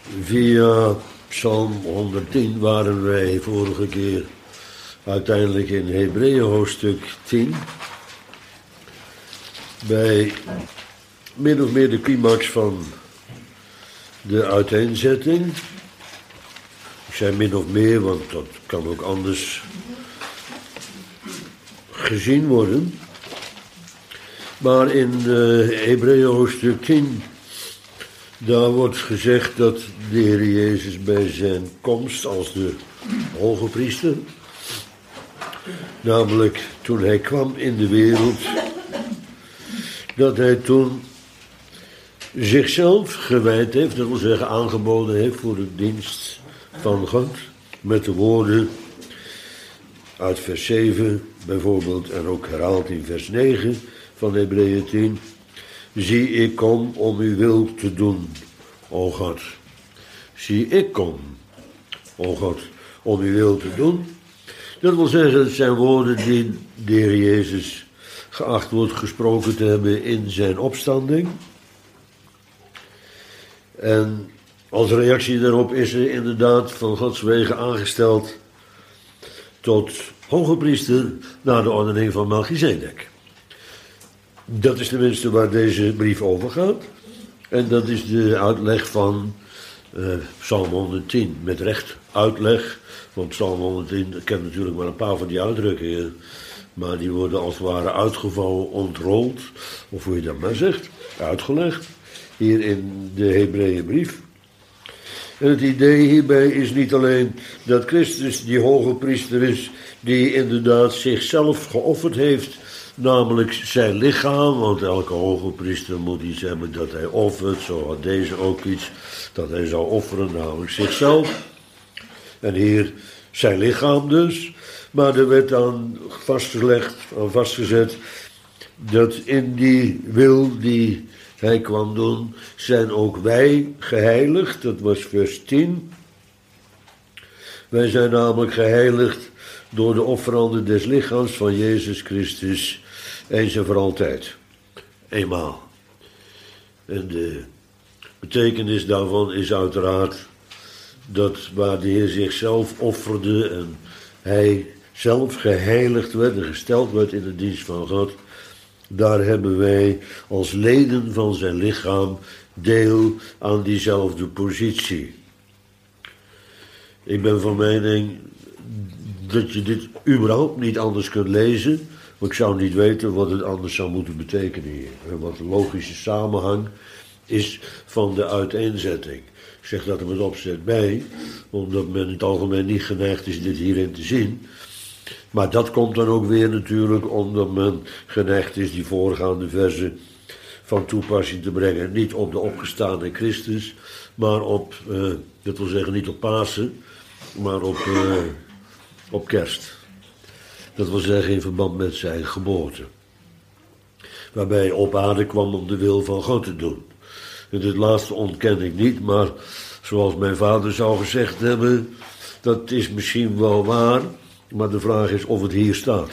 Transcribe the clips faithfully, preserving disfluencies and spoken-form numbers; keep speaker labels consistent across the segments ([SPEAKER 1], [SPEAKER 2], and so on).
[SPEAKER 1] Via Psalm honderdtien waren wij vorige keer uiteindelijk in Hebreeën hoofdstuk tien. Bij min of meer de climax van de uiteenzetting. Ik zei min of meer, want dat kan ook anders gezien worden. Maar in uh, Hebreeën hoofdstuk tien, daar wordt gezegd dat de Heer Jezus bij zijn komst als de hoge priester, namelijk toen hij kwam in de wereld, dat hij toen zichzelf gewijd heeft, dat wil zeggen aangeboden heeft voor de dienst van God, met de woorden uit vers zeven bijvoorbeeld en ook herhaald in vers negen van Hebreeën tien. Zie, ik kom om uw wil te doen, o God. Zie, ik kom, o God, om uw wil te doen. Dat wil zeggen, het zijn woorden die de Heer Jezus geacht wordt gesproken te hebben in zijn opstanding. En als reactie daarop is hij inderdaad van Gods wegen aangesteld tot hoge priester naar de ordening van Melchizedek. Dat is tenminste waar deze brief over gaat. En dat is de uitleg van uh, Psalm honderdtien. Met recht uitleg, want Psalm honderdtien kent natuurlijk maar een paar van die uitdrukkingen. Maar die worden als het ware uitgevouwen, ontrold, of hoe je dat maar zegt, uitgelegd. Hier in de Hebreeënbrief. En het idee hierbij is niet alleen dat Christus die hoge priester is, die inderdaad zichzelf geofferd heeft, namelijk zijn lichaam, want elke hoge priester moet iets hebben dat hij offert, zo had deze ook iets dat hij zou offeren, namelijk zichzelf. En hier zijn lichaam dus, maar er werd dan vastgelegd, vastgezet, dat in die wil die hij kwam doen, zijn ook wij geheiligd, dat was vers tien. Wij zijn namelijk geheiligd door de offerande des lichaams van Jezus Christus, eens en voor altijd. Eenmaal. En de betekenis daarvan is uiteraard dat waar de Heer zichzelf offerde en hij zelf geheiligd werd en gesteld werd in de dienst van God, daar hebben wij als leden van zijn lichaam deel aan diezelfde positie. Ik ben van mening dat je dit überhaupt niet anders kunt lezen, want ik zou niet weten wat het anders zou moeten betekenen hier. En wat de logische samenhang is van de uiteenzetting. Ik zeg dat er met opzet bij, omdat men in het algemeen niet geneigd is dit hierin te zien. Maar dat komt dan ook weer natuurlijk omdat men geneigd is die voorgaande verzen van toepassing te brengen. Niet op de opgestane Christus, maar op, uh, dat wil zeggen niet op Pasen, maar op, uh, op kerst. Dat wil zeggen in verband met zijn geboorte. Waarbij hij op aarde kwam om de wil van God te doen. En dit laatste ontken ik niet, maar zoals mijn vader zou gezegd hebben, dat is misschien wel waar, maar de vraag is of het hier staat.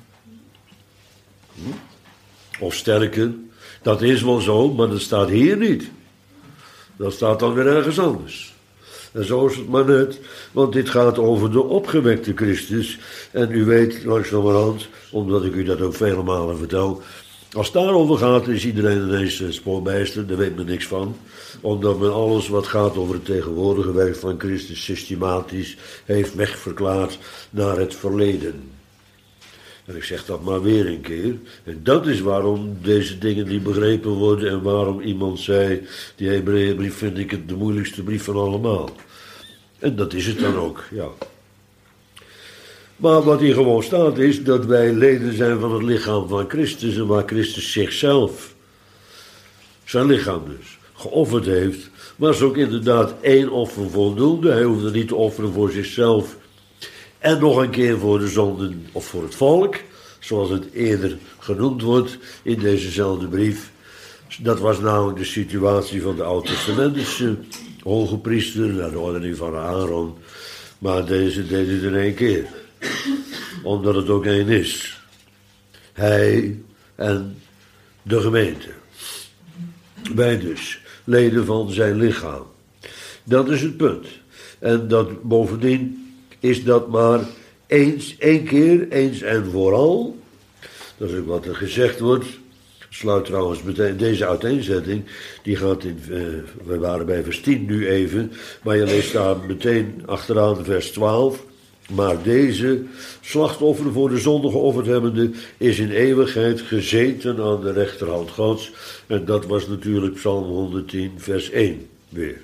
[SPEAKER 1] Hm? Of sterker, dat is wel zo, maar dat staat hier niet. Dat staat dan weer ergens anders. En zo is het maar net, want dit gaat over de opgewekte Christus. En u weet langzamerhand, omdat ik u dat ook vele malen vertel, als het daarover gaat is iedereen ineens spoorbijster, daar weet men niks van. Omdat men alles wat gaat over het tegenwoordige werk van Christus systematisch heeft wegverklaard naar het verleden. En ik zeg dat maar weer een keer. En dat is waarom deze dingen niet begrepen worden en waarom iemand zei, die Hebreeënbrief vind ik het de moeilijkste brief van allemaal. En dat is het dan ook, ja. Maar wat hier gewoon staat is dat wij leden zijn van het lichaam van Christus en waar Christus zichzelf, zijn lichaam dus, geofferd heeft, was ook inderdaad één offer voldoende. Hij hoefde niet te offeren voor zichzelf en nog een keer voor de zonden of voor het volk, zoals het eerder genoemd wordt in dezezelfde brief. Dat was namelijk de situatie van de Oud-testamentische hoge priester, naar de ordening van Aaron, maar deze deed het in één keer. Omdat het ook één is. Hij en de gemeente. Wij dus, leden van zijn lichaam. Dat is het punt. En dat bovendien is dat maar eens, één keer, eens en vooral. Dat is ook wat er gezegd wordt. Sluit trouwens meteen deze uiteenzetting. Die gaat in, uh, we waren bij vers tien nu even. Maar je leest daar meteen achteraan vers twaalf. Maar deze slachtoffer voor de zonde geofferd hebbende is in eeuwigheid gezeten aan de rechterhand Gods. En dat was natuurlijk Psalm honderdtien vers één weer.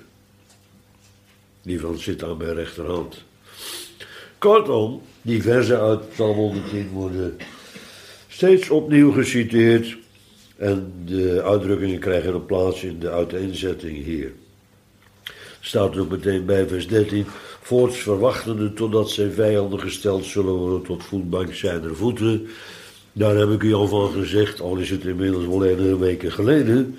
[SPEAKER 1] Die van zit aan mijn rechterhand. Kortom, die verzen uit Psalm honderdtien worden steeds opnieuw geciteerd. En de uitdrukkingen krijgen een plaats in de uiteenzetting hier. Staat er ook meteen bij vers dertien. Voorts verwachtende totdat zijn vijanden gesteld zullen worden tot voetbank zijner voeten. Daar heb ik u al van gezegd, al is het inmiddels wel enige weken geleden.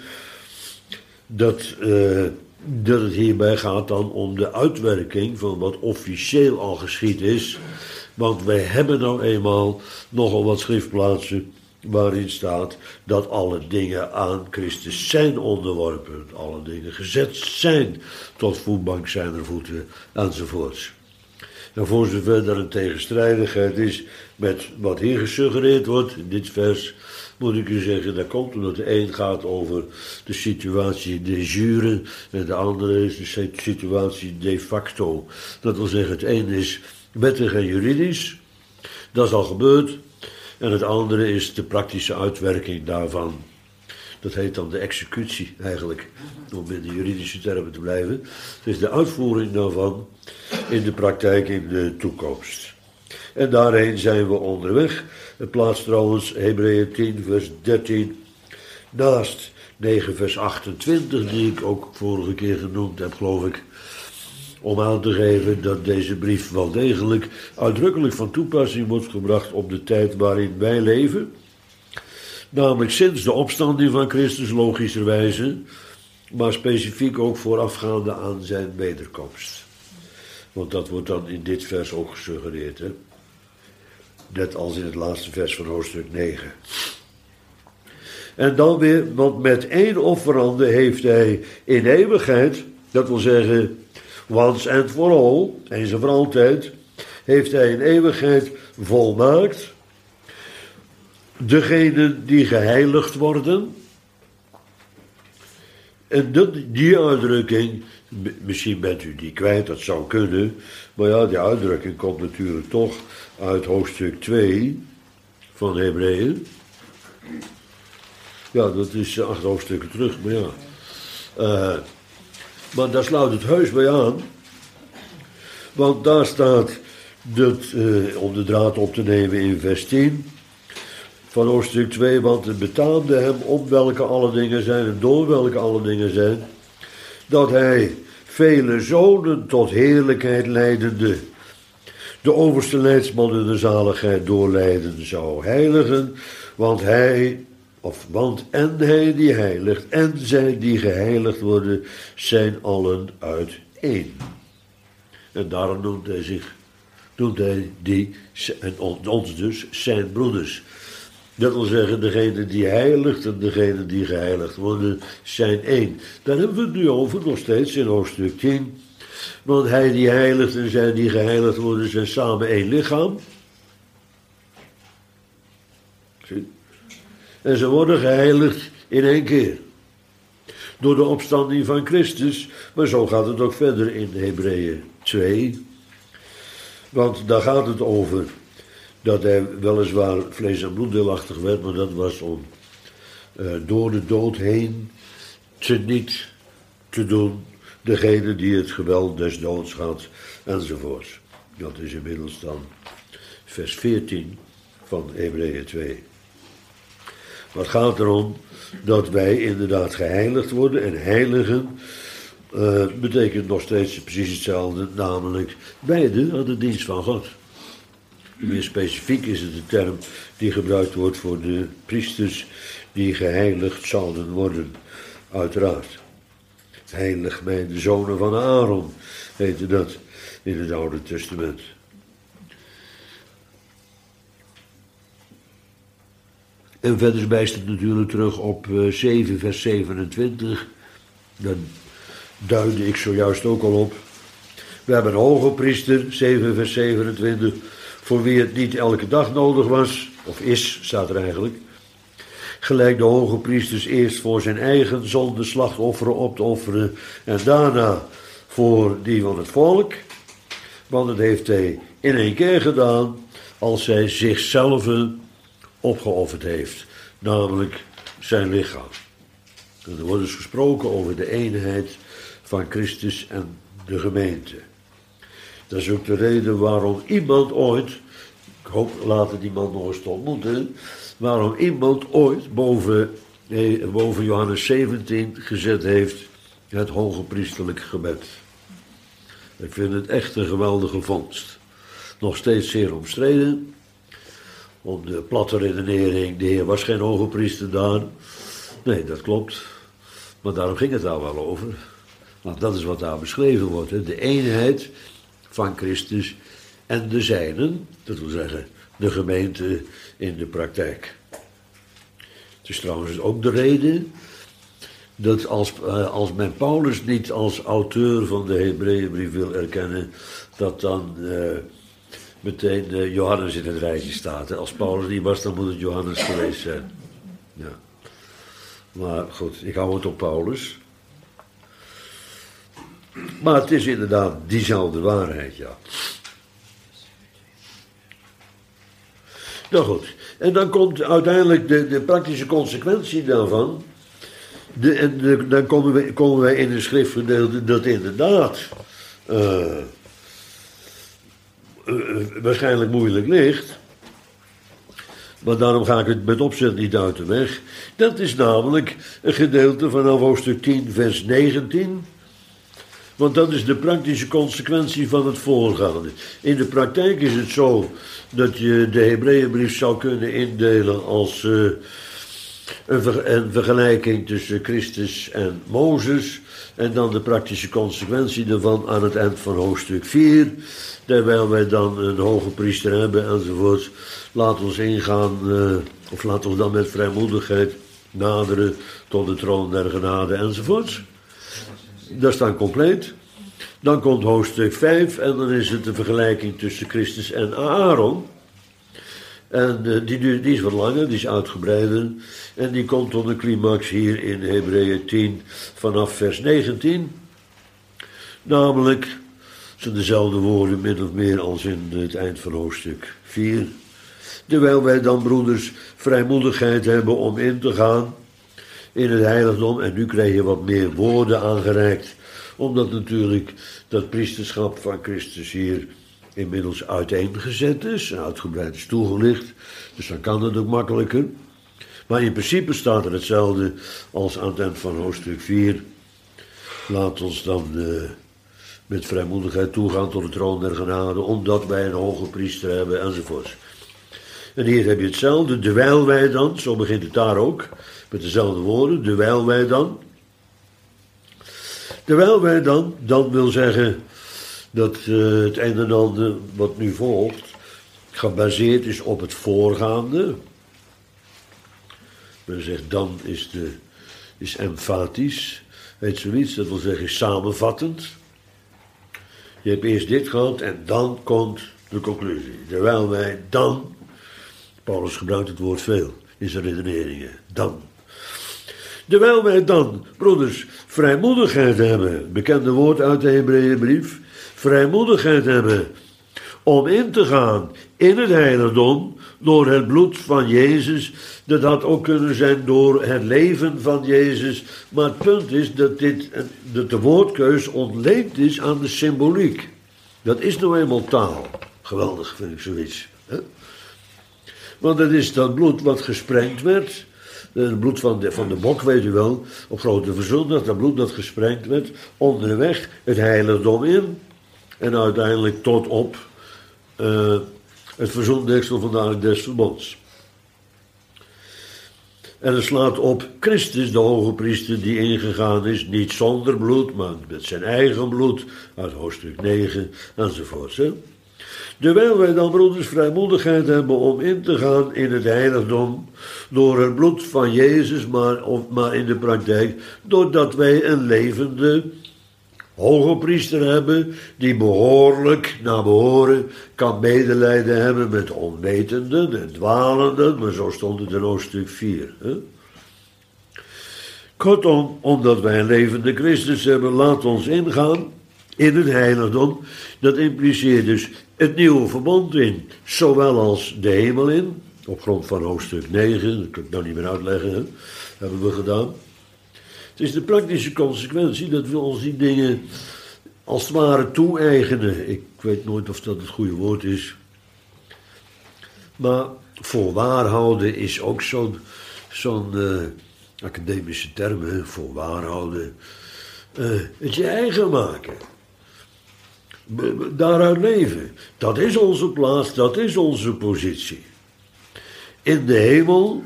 [SPEAKER 1] Dat, uh, dat het hierbij gaat dan om de uitwerking van wat officieel al geschied is. Want wij hebben nou eenmaal nogal wat schriftplaatsen waarin staat dat alle dingen aan Christus zijn onderworpen. Alle dingen gezet zijn tot voetbank zijner voeten enzovoorts. En voor zover er een tegenstrijdigheid is met wat hier gesuggereerd wordt in dit vers, moet ik u zeggen, dat komt omdat de een gaat over de situatie de jure en de andere is de situatie de facto. Dat wil zeggen, het een is wettig en juridisch, dat is al gebeurd, en het andere is de praktische uitwerking daarvan. Dat heet dan de executie eigenlijk, om in de juridische termen te blijven. Het is de uitvoering daarvan in de praktijk in de toekomst. En daarheen zijn we onderweg. Het plaatst trouwens Hebreeën tien vers dertien naast negen vers achtentwintig, die ik ook vorige keer genoemd heb, geloof ik. Om aan te geven dat deze brief wel degelijk uitdrukkelijk van toepassing wordt gebracht op de tijd waarin wij leven. Namelijk sinds de opstanding van Christus, logischerwijze, maar specifiek ook voorafgaande aan zijn wederkomst. Want dat wordt dan in dit vers ook gesuggereerd, hè? Net als in het laatste vers van hoofdstuk negen. En dan weer, want met één offerande heeft hij in eeuwigheid, dat wil zeggen, once and for all, eens en voor altijd, heeft hij in eeuwigheid volmaakt degenen die geheiligd worden. En dat, die uitdrukking, misschien bent u die kwijt, dat zou kunnen, maar ja, die uitdrukking komt natuurlijk toch uit hoofdstuk twee van Hebreeën. Ja, dat is acht hoofdstukken terug, maar ja. Uh, maar daar sluit het heus bij aan, want daar staat, dat, uh, om de draad op te nemen in vers tien van hoofdstuk twee, want het betaamde hem om welke alle dingen zijn en door welke alle dingen zijn, dat hij vele zonen tot heerlijkheid leidende, de overste leidsman in de zaligheid doorleiden zou heiligen, want hij, of want en hij die heiligt en zij die geheiligd worden, zijn allen uit één. En daarom noemt hij zich, noemt hij die, en ons dus, zijn broeders. Dat wil zeggen, degene die heiligt en degene die geheiligd worden, zijn één. Daar hebben we het nu over, nog steeds in hoofdstuk tien. Want hij die heiligt en zij die geheiligd worden, zijn samen één lichaam. Zie? En ze worden geheiligd in één keer. Door de opstanding van Christus. Maar zo gaat het ook verder in Hebreeën twee. Want daar gaat het over dat hij weliswaar vlees- en bloeddeelachtig werd, maar dat was om uh, door de dood heen teniet te doen degene die het geweld des doods had, enzovoort. Dat is inmiddels dan vers veertien van Hebreeën twee. Maar het gaat erom dat wij inderdaad geheiligd worden, en heiligen uh, betekent nog steeds precies hetzelfde, namelijk beide aan de dienst van God. Meer specifiek is het de term die gebruikt wordt voor de priesters die geheiligd zouden worden, uiteraard. Heilig mij de zonen van Aaron, heette dat in het Oude Testament. En verder wijst het natuurlijk terug op uh, zeven vers zevenentwintig. Dan duidde ik zojuist ook al op. We hebben een hoge priester, zeven vers zevenentwintig, voor wie het niet elke dag nodig was, of is, staat er eigenlijk, gelijk de hoge priesters eerst voor zijn eigen zonde slachtofferen op te offeren en daarna voor die van het volk. Want dat heeft hij in één keer gedaan als hij zichzelf opgeofferd heeft, namelijk zijn lichaam. En er wordt dus gesproken over de eenheid van Christus en de gemeente. Dat is ook de reden waarom iemand ooit, ik hoop later die man nog eens te ontmoeten, waarom iemand ooit boven, eh, boven Johannes zeventien gezet heeft het hoge priesterlijk gebed. Ik vind het echt een geweldige vondst. Nog steeds zeer omstreden. Om de platte redenering, de Heer was geen hoge priester daar. Nee, dat klopt. Maar daarom ging het daar wel over. Want dat is wat daar beschreven wordt. Hè? De eenheid van Christus en de zijnen. Dat wil zeggen, de gemeente in de praktijk. Het is trouwens ook de reden dat als, uh, als men Paulus niet als auteur van de Hebreeënbrief wil erkennen, dat dan uh, meteen uh, Johannes in het rijtje staat. Hè? Als Paulus niet was, dan moet het Johannes geweest zijn. Ja. Maar goed, ik hou het op Paulus. Maar het is inderdaad diezelfde waarheid, ja. Nou goed, en dan komt uiteindelijk de, de praktische consequentie daarvan. De, en de, dan komen, we, komen wij in een schriftgedeelte dat inderdaad uh, uh, waarschijnlijk moeilijk ligt. Maar daarom ga ik het met opzet niet uit de weg. Dat is namelijk een gedeelte vanaf hoofdstuk tien, vers negentien. Want dat is de praktische consequentie van het voorgaande. In de praktijk is het zo dat je de Hebreeënbrief zou kunnen indelen als uh, een, ver- een vergelijking tussen Christus en Mozes. En dan de praktische consequentie daarvan aan het eind van hoofdstuk vier. Terwijl wij dan een hoge priester hebben enzovoort. Laat ons ingaan, uh, of laat ons dan met vrijmoedigheid naderen tot de troon der genade enzovoort. Dat is dan compleet. Dan komt hoofdstuk vijf en dan is het de vergelijking tussen Christus en Aaron. En uh, die, die is wat langer, die is uitgebreider. En die komt tot een climax hier in Hebreeën tien vanaf vers negentien. Namelijk, zijn dezelfde woorden min of meer als in het eind van hoofdstuk vier. Terwijl wij dan, broeders, vrijmoedigheid hebben om in te gaan in het heiligdom. En nu krijg je wat meer woorden aangereikt. Omdat natuurlijk dat priesterschap van Christus hier inmiddels uiteengezet is. En uitgebreid is toegelicht. Dus dan kan het ook makkelijker. Maar in principe staat er hetzelfde als aan het eind van hoofdstuk vier. Laat ons dan uh, met vrijmoedigheid toegaan tot de troon der genade. Omdat wij een hoge priester hebben enzovoort. En hier heb je hetzelfde. Terwijl wij dan, zo begint het daar ook. Met dezelfde woorden. Terwijl wij dan. Terwijl wij dan, dan wil zeggen dat uh, het een en ander wat nu volgt gebaseerd is op het voorgaande. Men zegt dan is, de, is emfatisch, weet zoiets, dat wil zeggen samenvattend. Je hebt eerst dit gehad en dan komt de conclusie. Terwijl wij dan, Paulus gebruikt het woord veel in zijn redeneringen, dan. Terwijl wij dan, broeders, vrijmoedigheid hebben, bekende woord uit de Hebreeënbrief, vrijmoedigheid hebben om in te gaan in het heiligdom door het bloed van Jezus. Dat had ook kunnen zijn door het leven van Jezus. Maar het punt is dat, dit, dat de woordkeus ontleend is aan de symboliek. Dat is nou eenmaal taal. Geweldig vind ik zoiets. Hè? Want het is dat bloed wat gesprengd werd. Het bloed van de, van de bok, weet u wel, op Grote Verzoendag, dat bloed dat gesprengd werd, onderweg het heiligdom in. En uiteindelijk tot op uh, het verzoendeksel van de Ark des Verbonds. En het slaat op Christus, de hoge priester, die ingegaan is, niet zonder bloed, maar met zijn eigen bloed, uit hoofdstuk negen, enzovoort. Hè? Terwijl wij dan, broeders, vrijmoedigheid hebben om in te gaan in het heiligdom, door het bloed van Jezus, maar, of, maar in de praktijk, doordat wij een levende hogepriester hebben die behoorlijk, naar behoren, kan medelijden hebben met onwetenden en dwalenden, maar zo stond het in hoofdstuk vier. Hè? Kortom, omdat wij een levende Christus hebben, laat ons ingaan in het heiligdom. Dat impliceert dus het nieuwe verbond in, zowel als de hemel in, op grond van hoofdstuk negen, dat kan ik nou niet meer uitleggen, hè? Hebben we gedaan. Het is de praktische consequentie dat we ons die dingen als het ware toe-eigenen. Ik weet nooit of dat het goede woord is. Maar voorwaar houden is ook zo'n zo'n uh, academische term, hè? Voorwaar houden. Uh, het je eigen maken. Daaruit leven. Dat is onze plaats, dat is onze positie. In de hemel,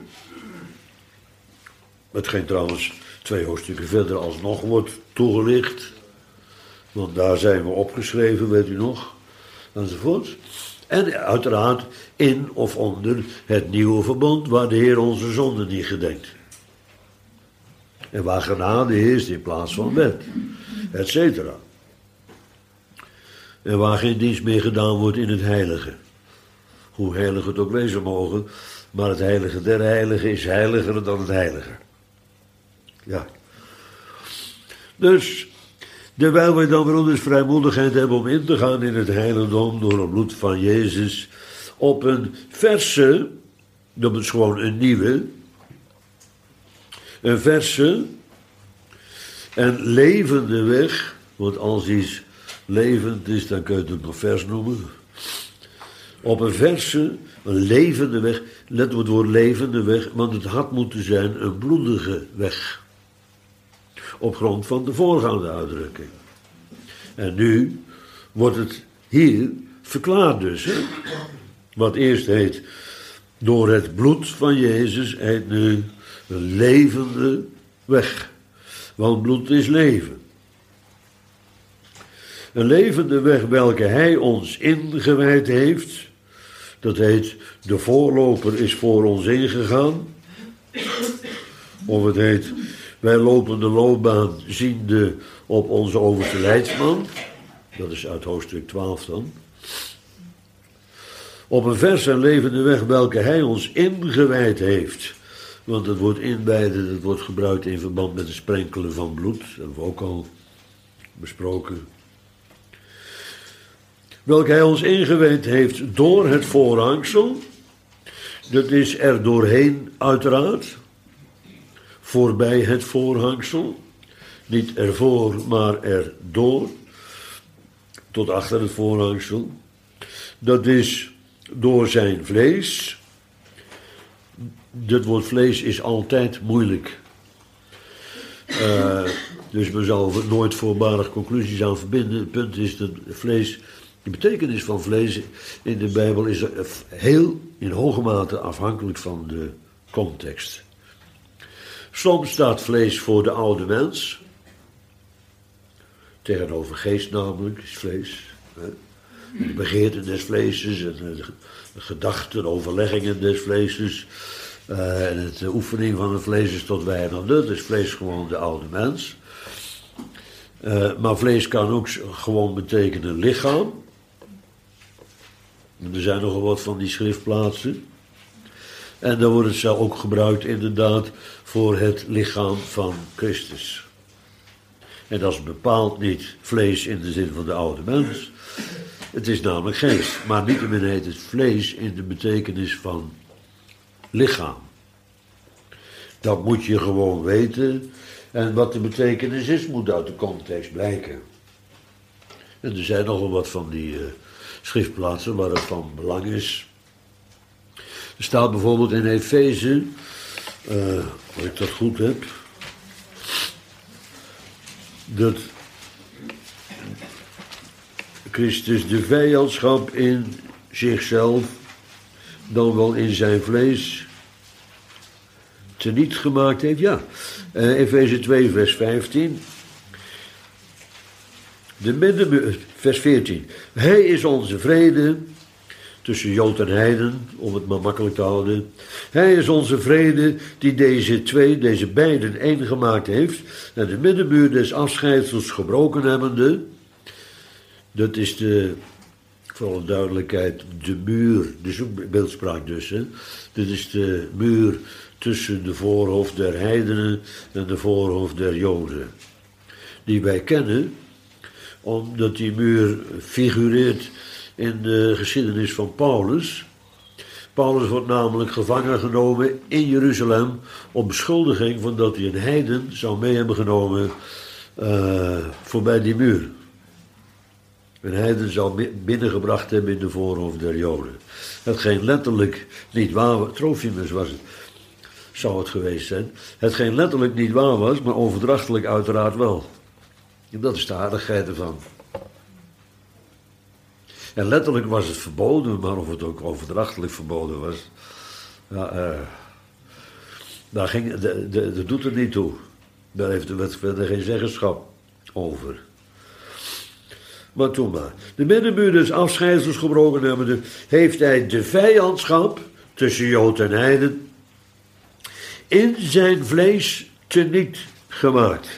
[SPEAKER 1] hetgeen trouwens twee hoofdstukken verder alsnog wordt toegelicht, want daar zijn we opgeschreven, weet u nog, enzovoort. En uiteraard in of onder het nieuwe verbond, waar de Heer onze zonden niet gedenkt. En waar genade heerst in plaats van wet, et cetera. En waar geen dienst meer gedaan wordt in het heilige. Hoe heilig het ook wezen mogen, maar het heilige der heiligen is heiliger dan het heilige. Ja. Dus, terwijl wij dan wel dus vrijmoedigheid hebben om in te gaan in het heiligdom door het bloed van Jezus, op een verse, dat is gewoon een nieuwe, een verse en levende weg, want als iets levend is, dan kun je het ook nog vers noemen. Op een verse, een levende weg, let op het woord levende weg, want het had moeten zijn een bloedige weg. Op grond van de voorgaande uitdrukking. En nu wordt het hier verklaard dus. Hè? Wat eerst heet, door het bloed van Jezus heet nu een levende weg. Want bloed is leven. Een levende weg welke hij ons ingewijd heeft. Dat heet, de voorloper is voor ons ingegaan. Of het heet, wij lopen de loopbaan ziende op onze overste leidsman. Dat is uit hoofdstuk twaalf dan. Op een verse en levende weg welke hij ons ingewijd heeft. Want het woord inwijden, dat wordt gebruikt in verband met het sprenkelen van bloed. Dat hebben we ook al besproken. Welke hij ons ingewijd heeft door het voorhangsel. Dat is er doorheen uiteraard. Voorbij het voorhangsel. Niet ervoor, maar erdoor. Tot achter het voorhangsel. Dat is door zijn vlees. Dat woord vlees is altijd moeilijk. Uh, dus we zouden nooit voorbarig conclusies aan verbinden. Het punt is dat vlees, de betekenis van vlees in de Bijbel is heel in hoge mate afhankelijk van de context. Soms staat vlees voor de oude mens. Tegenover geest namelijk is vlees. Hè? De begeerten des vleeses en de gedachten, overleggingen des vleeses. Uh, en het de oefening van het vlees is tot weinig nut. Dus vlees gewoon de oude mens. Uh, maar vlees kan ook gewoon betekenen lichaam. Er zijn nogal wat van die schriftplaatsen. En dan wordt het zelf ook gebruikt inderdaad voor het lichaam van Christus. En dat is bepaald niet vlees in de zin van de oude mens. Het is namelijk geest. Maar niettemin heet het vlees in de betekenis van lichaam. Dat moet je gewoon weten. En wat de betekenis is, moet uit de context blijken. En er zijn nogal wat van die uh, schriftplaatsen waar het van belang is. Er staat bijvoorbeeld in Efeze, uh, als ik dat goed heb, dat Christus de vijandschap in zichzelf, dan wel in zijn vlees, teniet gemaakt heeft. Ja, uh, Efeze twee vers vijftien. De midden, vers veertien. Hij is onze vrede, tussen Jood en heiden, om het maar makkelijk te houden. Hij is onze vrede die deze twee, deze beiden één gemaakt heeft en de middenmuur des afscheidsels gebroken hebbende. Dat is de, voor alle duidelijkheid, de muur, dus ook beeldspraak dus. Hè. Dit is de muur tussen de voorhof der heidenen en de voorhof der Joden. Die wij kennen, omdat die muur figureert in de geschiedenis van Paulus. Paulus wordt namelijk gevangen genomen in Jeruzalem op beschuldiging van dat hij een heiden zou mee hebben genomen uh, voorbij die muur. Een heiden zou binnengebracht hebben in de voorhof der Joden. Hetgeen letterlijk niet waar was, Trofimus was het, zou het geweest zijn. Hetgeen letterlijk niet waar was, maar overdrachtelijk uiteraard wel. En dat is de aardigheid ervan. En letterlijk was het verboden, maar of het ook overdrachtelijk verboden was, ja, uh, daar ging, de, de, dat doet er niet toe. Daar heeft de wet verder geen zeggenschap over. Maar toen maar. De middenmuur des afscheidsels gebroken hebbende, heeft hij de vijandschap tussen Jood en heiden in zijn vlees teniet gemaakt.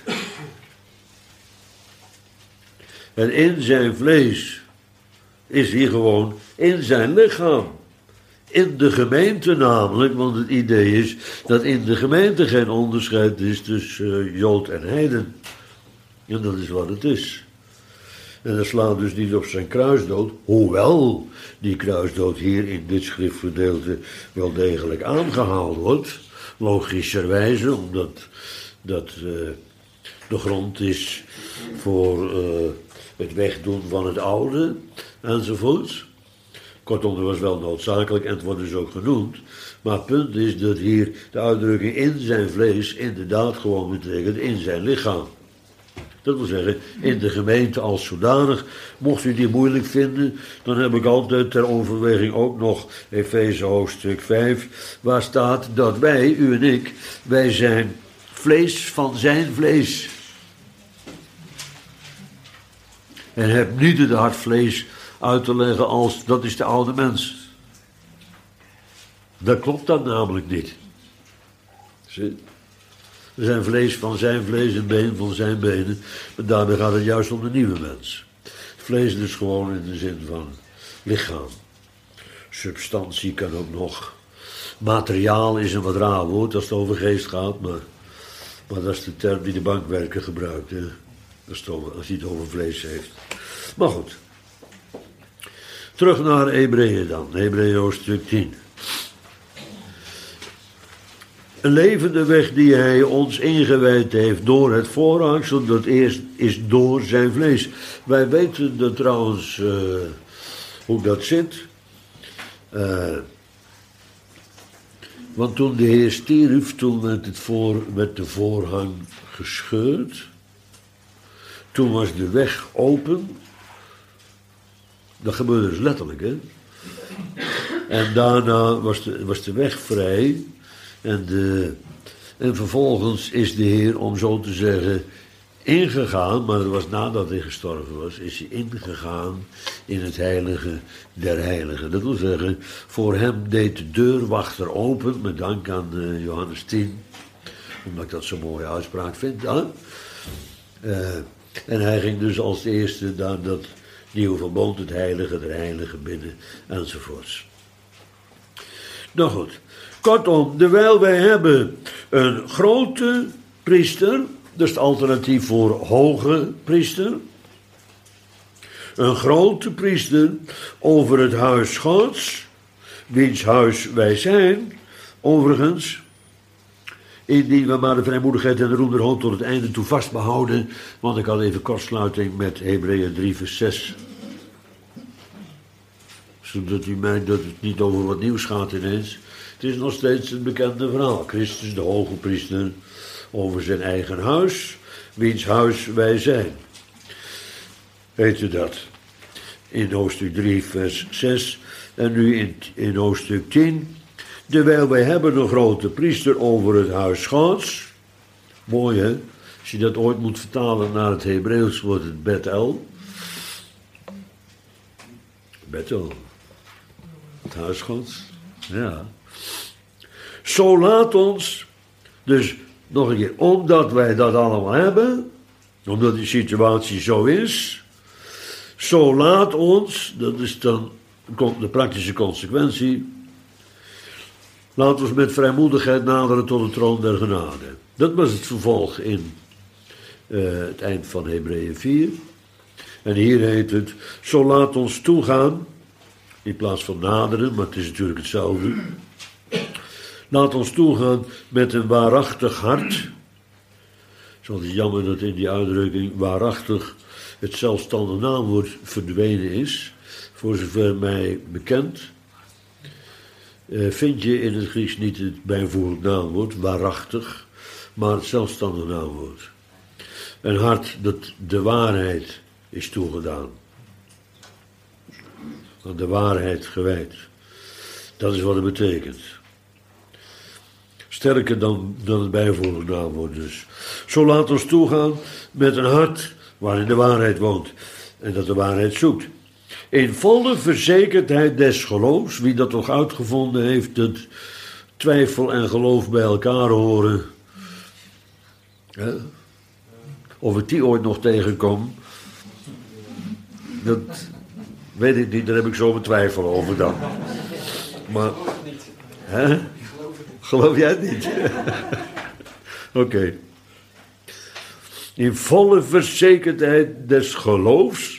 [SPEAKER 1] En in zijn vlees is hier gewoon in zijn lichaam. In de gemeente namelijk, want het idee is dat in de gemeente geen onderscheid is tussen uh, Jood en heiden. En dat is wat het is. En dat slaat dus niet op zijn kruisdood, hoewel die kruisdood hier in dit schriftgedeelte wel degelijk aangehaald wordt. Logischerwijze, omdat dat uh, de grond is voor uh, het wegdoen van het oude enzovoort. Kortom, dat was wel noodzakelijk en het wordt dus ook genoemd. Maar het punt is dat hier de uitdrukking in zijn vlees inderdaad gewoon betekent in zijn lichaam. Dat wil zeggen, in de gemeente als zodanig. Mocht u die moeilijk vinden, dan heb ik altijd ter overweging ook nog Efeze hoofdstuk vijf, waar staat dat wij, u en ik, wij zijn vlees van zijn vlees. En heb niet het hart vlees uit te leggen als, dat is de oude mens. Dat klopt dan namelijk niet. Zie? We zijn vlees van zijn vlees en been van zijn benen. Maar daarmee gaat het juist om de nieuwe mens. Vlees dus gewoon in de zin van lichaam. Substantie kan ook nog. Materiaal is een wat raar woord als het over geest gaat. Maar, maar dat is de term die de bankwerker gebruikt. Hè? Als, het over, als hij het over vlees heeft. Maar goed. Terug naar Hebreeën dan. Hebreeën hoofdstuk tien. Een levende weg die hij ons ingewijd heeft door het voorhangsel, dat eerst is door zijn vlees. Wij weten dat trouwens uh, hoe dat zit. Uh, want toen de Heer stierf, toen werd, het voor, werd de voorhang gescheurd. Toen was de weg open. Dat gebeurde dus letterlijk, hè. En daarna was de, was de weg vrij. En, de, en vervolgens is de Heer, om zo te zeggen, ingegaan, maar dat was nadat hij gestorven was, is hij ingegaan in het heilige der heiligen. Dat wil zeggen, voor hem deed de deurwachter open, met dank aan uh, Johannes tien, omdat ik dat zo'n mooie uitspraak vind. Ja? Uh, en hij ging dus als eerste naar dat nieuwe verbond, het heilige der heiligen binnen, enzovoorts. Nou goed. Kortom, terwijl wij hebben een grote priester, dat is het alternatief voor hoge priester. Een grote priester over het huis Gods, wiens huis wij zijn, overigens, indien we maar de vrijmoedigheid en de roem der hoop tot het einde toe vastbehouden, want ik had even kortsluiting met Hebreeën drie vers zes. Zodat u merkt dat het niet over wat nieuws gaat ineens. Het is nog steeds een bekende verhaal. Christus, de hoge priester, over zijn eigen huis, wiens huis wij zijn. Weet u dat? In hoofdstuk drie, vers zes. En nu in, in hoofdstuk tien. Terwijl wij hebben een grote priester over het huis Gods. Mooi, hè? Als je dat ooit moet vertalen naar het Hebreeuws, wordt het Bethel. Bethel. het huis Gods. Ja. Zo laat ons, dus nog een keer, omdat wij dat allemaal hebben, omdat die situatie zo is, zo laat ons, dat is dan de praktische consequentie, laat ons met vrijmoedigheid naderen tot de troon der genade. Dat was het vervolg in uh, het eind van Hebreeën vier. En hier heet het, zo laat ons toegaan, in plaats van naderen, maar het is natuurlijk hetzelfde. Laat ons toegaan met een waarachtig hart. Zo is het jammer dat in die uitdrukking waarachtig het zelfstandig naamwoord verdwenen is. Voor zover mij bekend uh, vind je in het Grieks niet het bijvoeglijk naamwoord, waarachtig, maar het zelfstandig naamwoord. Een hart dat de waarheid is toegedaan. Aan de waarheid gewijd. Dat is wat het betekent. Sterker dan, dan het bijvoeglijk naamwoord dus. Zo laat ons toegaan met een hart waarin de waarheid woont. En dat de waarheid zoekt. In volle verzekerdheid des geloofs. Wie dat toch uitgevonden heeft, dat twijfel en geloof bij elkaar horen. Ja? Of ik die ooit nog tegenkom, dat weet ik niet, daar heb ik zo mijn twijfel over dan. Maar, hè? Geloof jij het niet? Oké. Okay. In volle verzekerdheid des geloofs.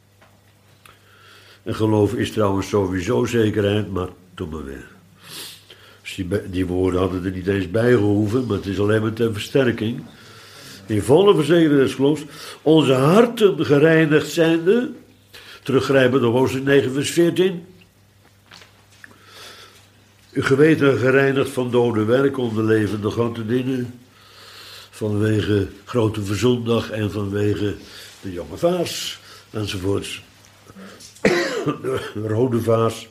[SPEAKER 1] En geloof is trouwens sowieso zekerheid, maar doe maar weer. Dus die, die woorden hadden er niet eens bij gehoeven, maar het is alleen maar ter versterking. In volle verzekerdheid des geloofs. Onze harten gereinigd zijnde. Teruggrijpen naar hoofdstuk negen vers veertien. Uw geweten gereinigd van dode werken om de levende God te dienen. Vanwege grote verzoendag en vanwege de jonge vaas. Enzovoorts. De rode vaas.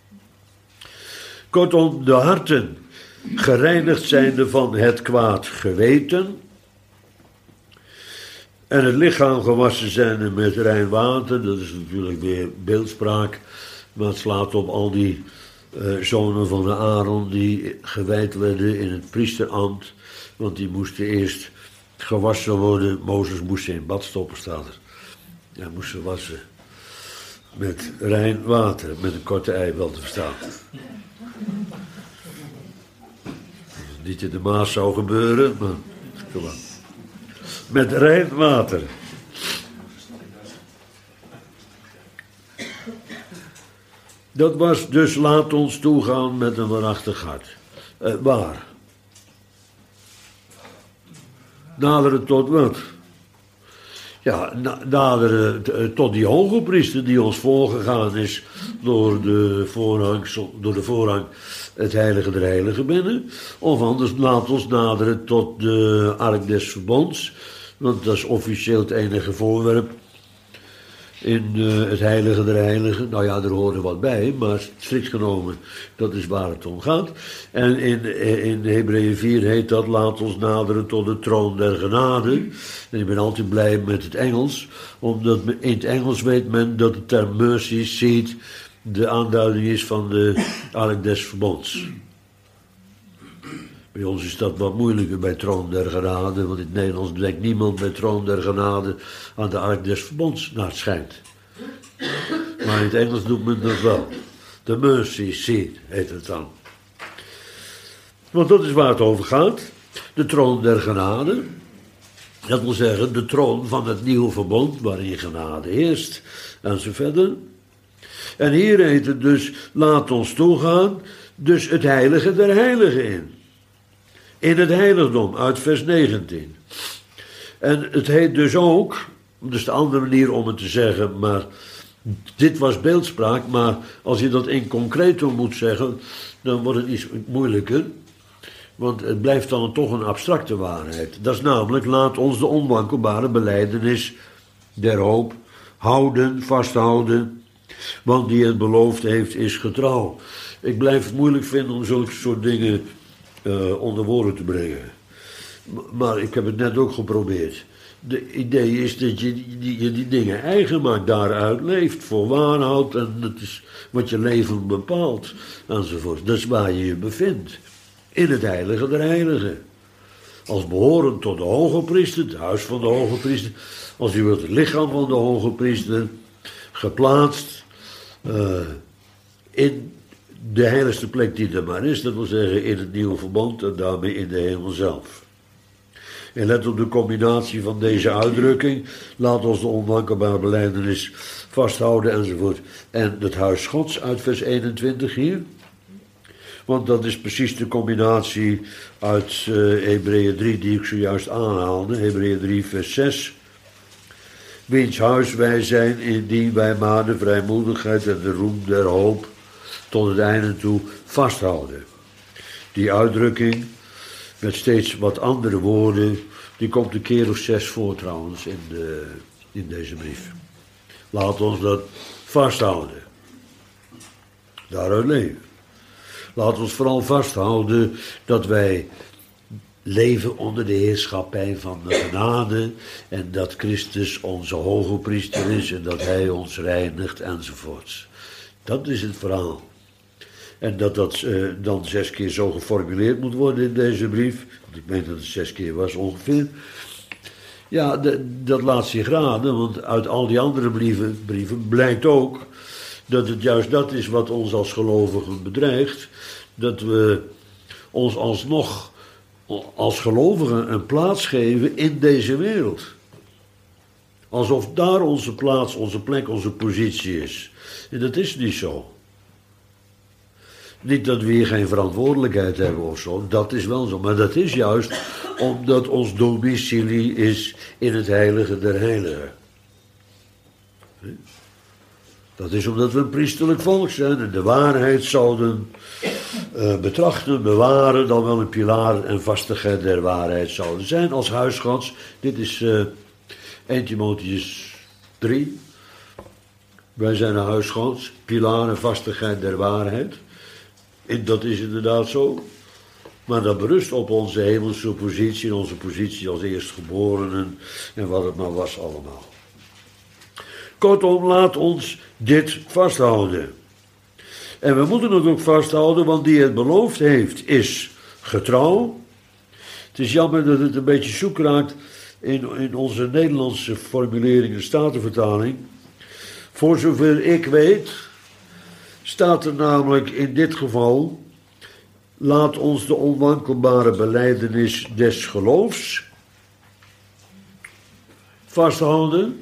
[SPEAKER 1] Kortom, de harten gereinigd zijnde van het kwaad geweten. En het lichaam gewassen zijnde met rein water. Dat is natuurlijk weer beeldspraak. Maar het slaat op al die uh, zonen van de Aaron die gewijd werden in het priesterambt. Want die moesten eerst gewassen worden. Mozes moest ze in bad stoppen, staat er. Hij moest ze wassen. Met rein water, met een korte ei wel te verstaan. Niet in de Maas zou gebeuren, maar kom maar. Met rein water. Dat was dus laat ons toegaan met een waarachtig hart. Uh, waar? Naderen tot wat? Ja, naderen tot die hoge priester die ons voorgegaan is door de voorhang, door de voorhang het heilige der heiligen binnen. Of anders laat ons naderen tot de ark des verbonds. Want dat is officieel het enige voorwerp in uh, het heilige der heiligen. Nou ja, er hoort wat bij, maar strikt genomen, dat is waar het om gaat. En in, in Hebreeën vier heet dat, laat ons naderen tot de troon der genade. En ik ben altijd blij met het Engels, omdat in het Engels weet men dat de term mercy seat de aanduiding is van de ark des verbonds. Bij ons is dat wat moeilijker bij troon der genade, want in het Nederlands denkt niemand bij troon der genade aan de ark des verbonds, naar het schijnt. Maar in het Engels doet men dat wel. De mercy seat heet het dan. Want dat is waar het over gaat. De troon der genade. Dat wil zeggen de troon van het nieuwe verbond waarin genade heerst. En zo verder. En hier heet het dus, laat ons toegaan, dus het heilige der heiligen in. In het heiligdom, uit vers negentien. En het heet dus ook, dus de andere manier om het te zeggen, maar dit was beeldspraak, maar als je dat in concreto moet zeggen, dan wordt het iets moeilijker. Want het blijft dan toch een abstracte waarheid. Dat is namelijk, laat ons de onwankelbare belijdenis der hoop houden, vasthouden, want die het beloofd heeft is getrouw. Ik blijf het moeilijk vinden om zulke soort dingen uh, onder woorden te brengen. Maar ik heb het net ook geprobeerd. de idee is dat je die, die, die dingen eigen maakt, daaruit leeft, voor waarhoudt en dat is wat je leven bepaalt, enzovoort. Dat is waar je je bevindt, in het heilige der heiligen. Als behorend tot de hoge priester, het huis van de hoge priester, als u wilt het lichaam van de hoge priester, geplaatst uh, in de heiligste plek die er maar is, dat wil zeggen in het nieuwe verbond en daarmee in de hemel zelf. En let op de combinatie van deze uitdrukking, laat ons de onwankelbare belijdenis vasthouden enzovoort. En het huis Gods uit vers eenentwintig hier. Want dat is precies de combinatie uit uh, Hebreeën drie die ik zojuist aanhaalde. Hebreeën drie vers zes. Wiens huis wij zijn, indien wij maar de vrijmoedigheid en de roem der hoop tot het einde toe vasthouden. Die uitdrukking, met steeds wat andere woorden, die komt een keer of zes voor trouwens in, de, in deze brief. Laat ons dat vasthouden. Daaruit leven. Laat ons vooral vasthouden dat wij leven onder de heerschappij van de genade en dat Christus onze hoge priester is en dat hij ons reinigt enzovoorts. Dat is het verhaal. En dat dat uh, dan zes keer zo geformuleerd moet worden in deze brief, want ik meen dat het zes keer was ongeveer. Ja, de, dat laat zich raden, want uit al die andere brieven, brieven blijkt ook dat het juist dat is wat ons als gelovigen bedreigt, dat we ons alsnog als gelovigen een plaats geven in deze wereld. Alsof daar onze plaats, onze plek, onze positie is. En dat is niet zo. Niet dat we hier geen verantwoordelijkheid hebben of zo, dat is wel zo. Maar dat is juist omdat ons domicilie is in het heilige der heiligen. Dat is omdat we een priesterlijk volk zijn en de waarheid zouden uh, betrachten, bewaren, dan wel een pilaar en vastigheid der waarheid zouden zijn als huis Gods. Dit is uh, eerste Timotheüs drie. Wij zijn een huis Gods, pilaar en vastigheid der waarheid. En dat is inderdaad zo. Maar dat berust op onze hemelse positie en onze positie als eerstgeborenen en wat het maar was allemaal. Kortom, laat ons dit vasthouden. En we moeten het ook vasthouden, want die het beloofd heeft, is getrouw. Het is jammer dat het een beetje zoek raakt in, in onze Nederlandse formulering en statenvertaling. Voor zover ik weet, staat er namelijk in dit geval, laat ons de onwankelbare belijdenis des geloofs vasthouden.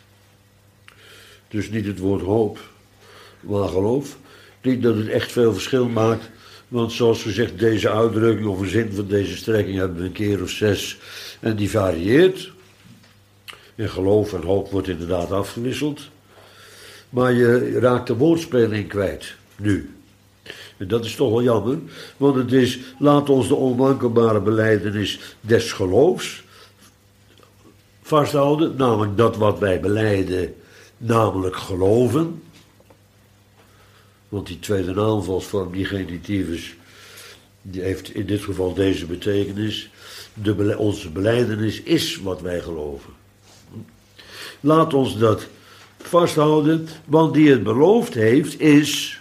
[SPEAKER 1] Dus niet het woord hoop, maar geloof. Niet dat het echt veel verschil maakt, want zoals gezegd, deze uitdrukking of een zin van deze strekking hebben we een keer of zes en die varieert. En geloof en hoop wordt inderdaad afgewisseld. Maar je raakt de woordspeling kwijt, nu. En dat is toch wel jammer, want het is, laat ons de onwankelbare belijdenis des geloofs vasthouden, namelijk dat wat wij belijden, namelijk geloven. Want die tweede naamvalsvorm, die genitivus, die heeft in dit geval deze betekenis. De, onze belijdenis is wat wij geloven. Laat ons dat vasthouden, want die het beloofd heeft is.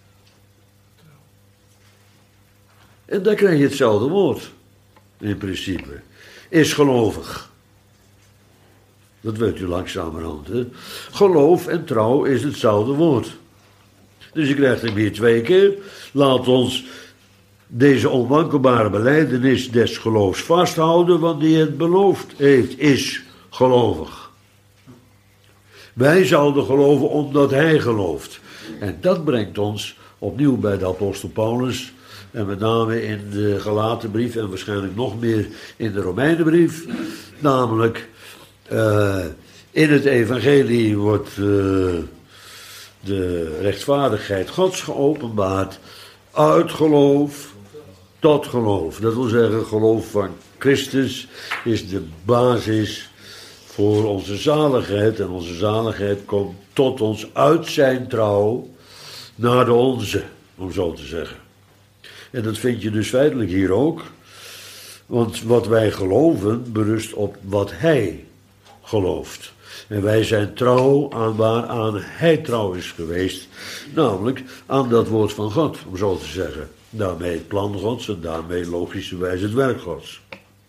[SPEAKER 1] En daar krijg je hetzelfde woord, in principe. Is gelovig. Dat weet u langzamerhand. Hè? Geloof en trouw is hetzelfde woord. Dus je krijgt hem hier twee keer. Laat ons deze onwankelbare belijdenis des geloofs vasthouden, want die het beloofd heeft, is gelovig. Wij zouden geloven omdat hij gelooft. En dat brengt ons opnieuw bij de apostel Paulus, en met name in de Galatenbrief en waarschijnlijk nog meer in de Romeinenbrief, namelijk uh, in het evangelie wordt uh, de rechtvaardigheid Gods geopenbaard uit geloof tot geloof. Dat wil zeggen, geloof van Christus is de basis voor onze zaligheid. En onze zaligheid komt tot ons uit zijn trouw naar de onze, om zo te zeggen. En dat vind je dus feitelijk hier ook. Want wat wij geloven berust op wat hij gelooft. En wij zijn trouw aan waaraan hij trouw is geweest. Namelijk aan dat woord van God, om zo te zeggen. Daarmee het plan Gods en daarmee logischerwijs het werk Gods.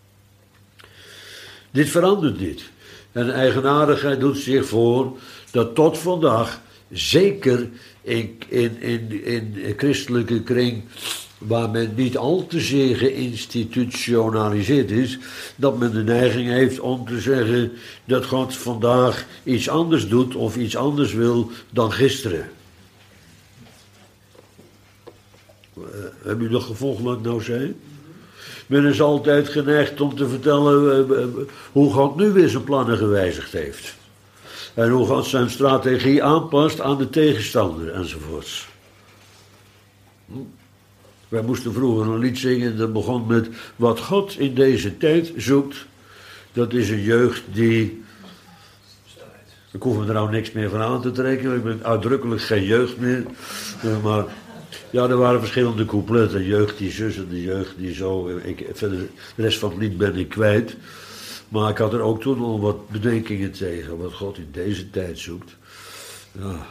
[SPEAKER 1] Dit verandert niet. En de eigenaardigheid doet zich voor dat tot vandaag, zeker in, in, in, in een christelijke kring, waar men niet al te zeer geïnstitutionaliseerd is, dat men de neiging heeft om te zeggen dat God vandaag iets anders doet of iets anders wil dan gisteren. Uh, heb je nog gevolgd wat ik nou zei? Men is altijd geneigd om te vertellen uh, uh, hoe God nu weer zijn plannen gewijzigd heeft. En hoe God zijn strategie aanpast aan de tegenstander enzovoorts. Hm? Wij moesten vroeger een lied zingen dat begon met wat God in deze tijd zoekt. Dat is een jeugd die... Ik hoef me er nou niks meer van aan te trekken. Ik ben uitdrukkelijk geen jeugd meer. Maar ja, er waren verschillende coupletten. Jeugd die zus en de jeugd die zo. Ik, verder, de rest van het lied ben ik kwijt. Maar ik had er ook toen al wat bedenkingen tegen. Wat God in deze tijd zoekt. Ja.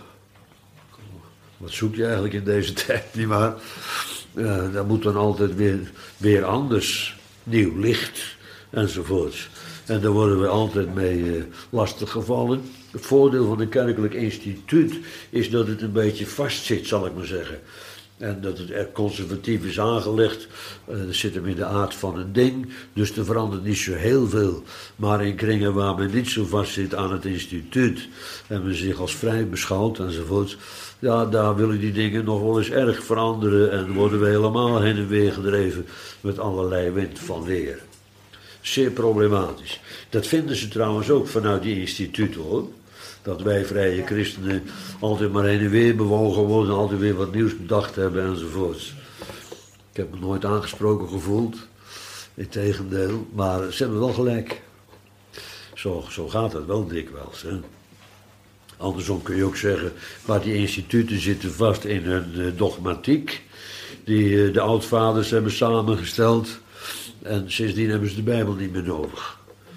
[SPEAKER 1] Wat zoek je eigenlijk in deze tijd, nietwaar? Ja, dat moet dan altijd weer, weer anders. Nieuw licht enzovoorts. En daar worden we altijd mee uh, lastiggevallen. Het voordeel van een kerkelijk instituut is dat het een beetje vastzit, zal ik maar zeggen. En dat het er conservatief is aangelegd. Uh, dat zit hem in de aard van een ding. Dus er verandert niet zo heel veel. Maar in kringen waar men niet zo vast zit aan het instituut. En men zich als vrij beschouwt enzovoorts. Ja, daar willen die dingen nog wel eens erg veranderen. En worden we helemaal heen en weer gedreven met allerlei wind van weer. Zeer problematisch. Dat vinden ze trouwens ook vanuit die instituten, hoor. Dat wij vrije christenen altijd maar heen en weer bewogen worden, altijd weer wat nieuws bedacht hebben enzovoorts. Ik heb me nooit aangesproken gevoeld, integendeel, maar ze hebben wel gelijk. Zo, zo gaat het wel dikwijls, hè. Andersom kun je ook zeggen, maar die instituten zitten vast in hun uh, dogmatiek, die uh, de oudvaders hebben samengesteld. En sindsdien hebben ze de Bijbel niet meer nodig.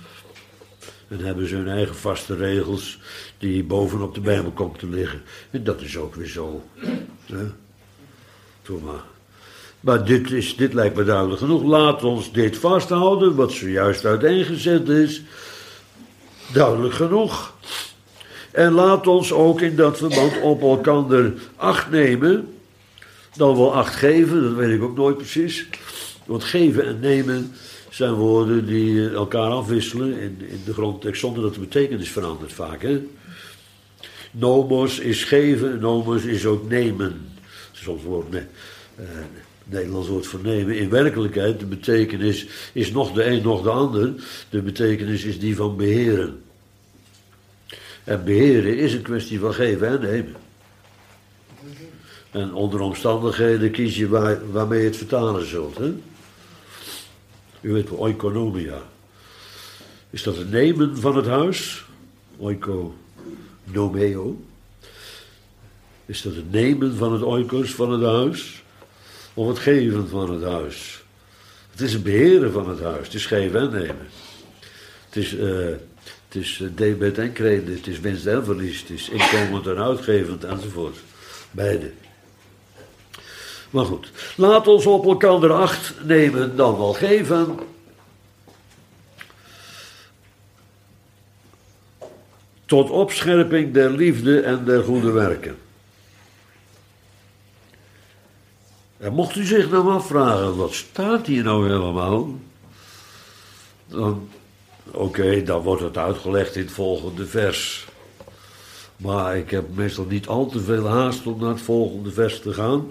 [SPEAKER 1] En hebben ze hun eigen vaste regels die bovenop de Bijbel komen te liggen. En dat is ook weer zo. Hè? Doe maar. Maar dit, is, dit lijkt me duidelijk genoeg. Laat ons dit vasthouden, wat zojuist uiteengezet is. Duidelijk genoeg. En laat ons ook in dat verband op elkander acht nemen. Dan wel acht geven, dat weet ik ook nooit precies. Want geven en nemen zijn woorden die elkaar afwisselen in, in de grondtekst, zonder dat de betekenis verandert vaak. Hè? Nomos is geven, nomos is ook nemen. Soms wordt ne, uh, Nederlands woord voor nemen. In werkelijkheid, de betekenis is nog de een, nog de ander. De betekenis is die van beheren. En beheren is een kwestie van geven en nemen. En onder omstandigheden kies je waar, waarmee je het vertalen zult. Hè? U weet wel, oikonomia. Is dat het nemen van het huis? Oikonomeo. Is dat het nemen van het oikos van het huis? Of het geven van het huis? Het is het beheren van het huis. Het is geven en nemen. Het is, uh, het is debet en credit. Het is winst en verlies. Het is inkomend en uitgevend enzovoort. Beide. Maar goed, laat ons op elkaar acht nemen, dan wel geven. Tot opscherping der liefde en der goede werken. En mocht u zich nou afvragen, wat staat hier nou helemaal? Dan, oké, okay, dan wordt het uitgelegd in het volgende vers. Maar ik heb meestal niet al te veel haast om naar het volgende vers te gaan.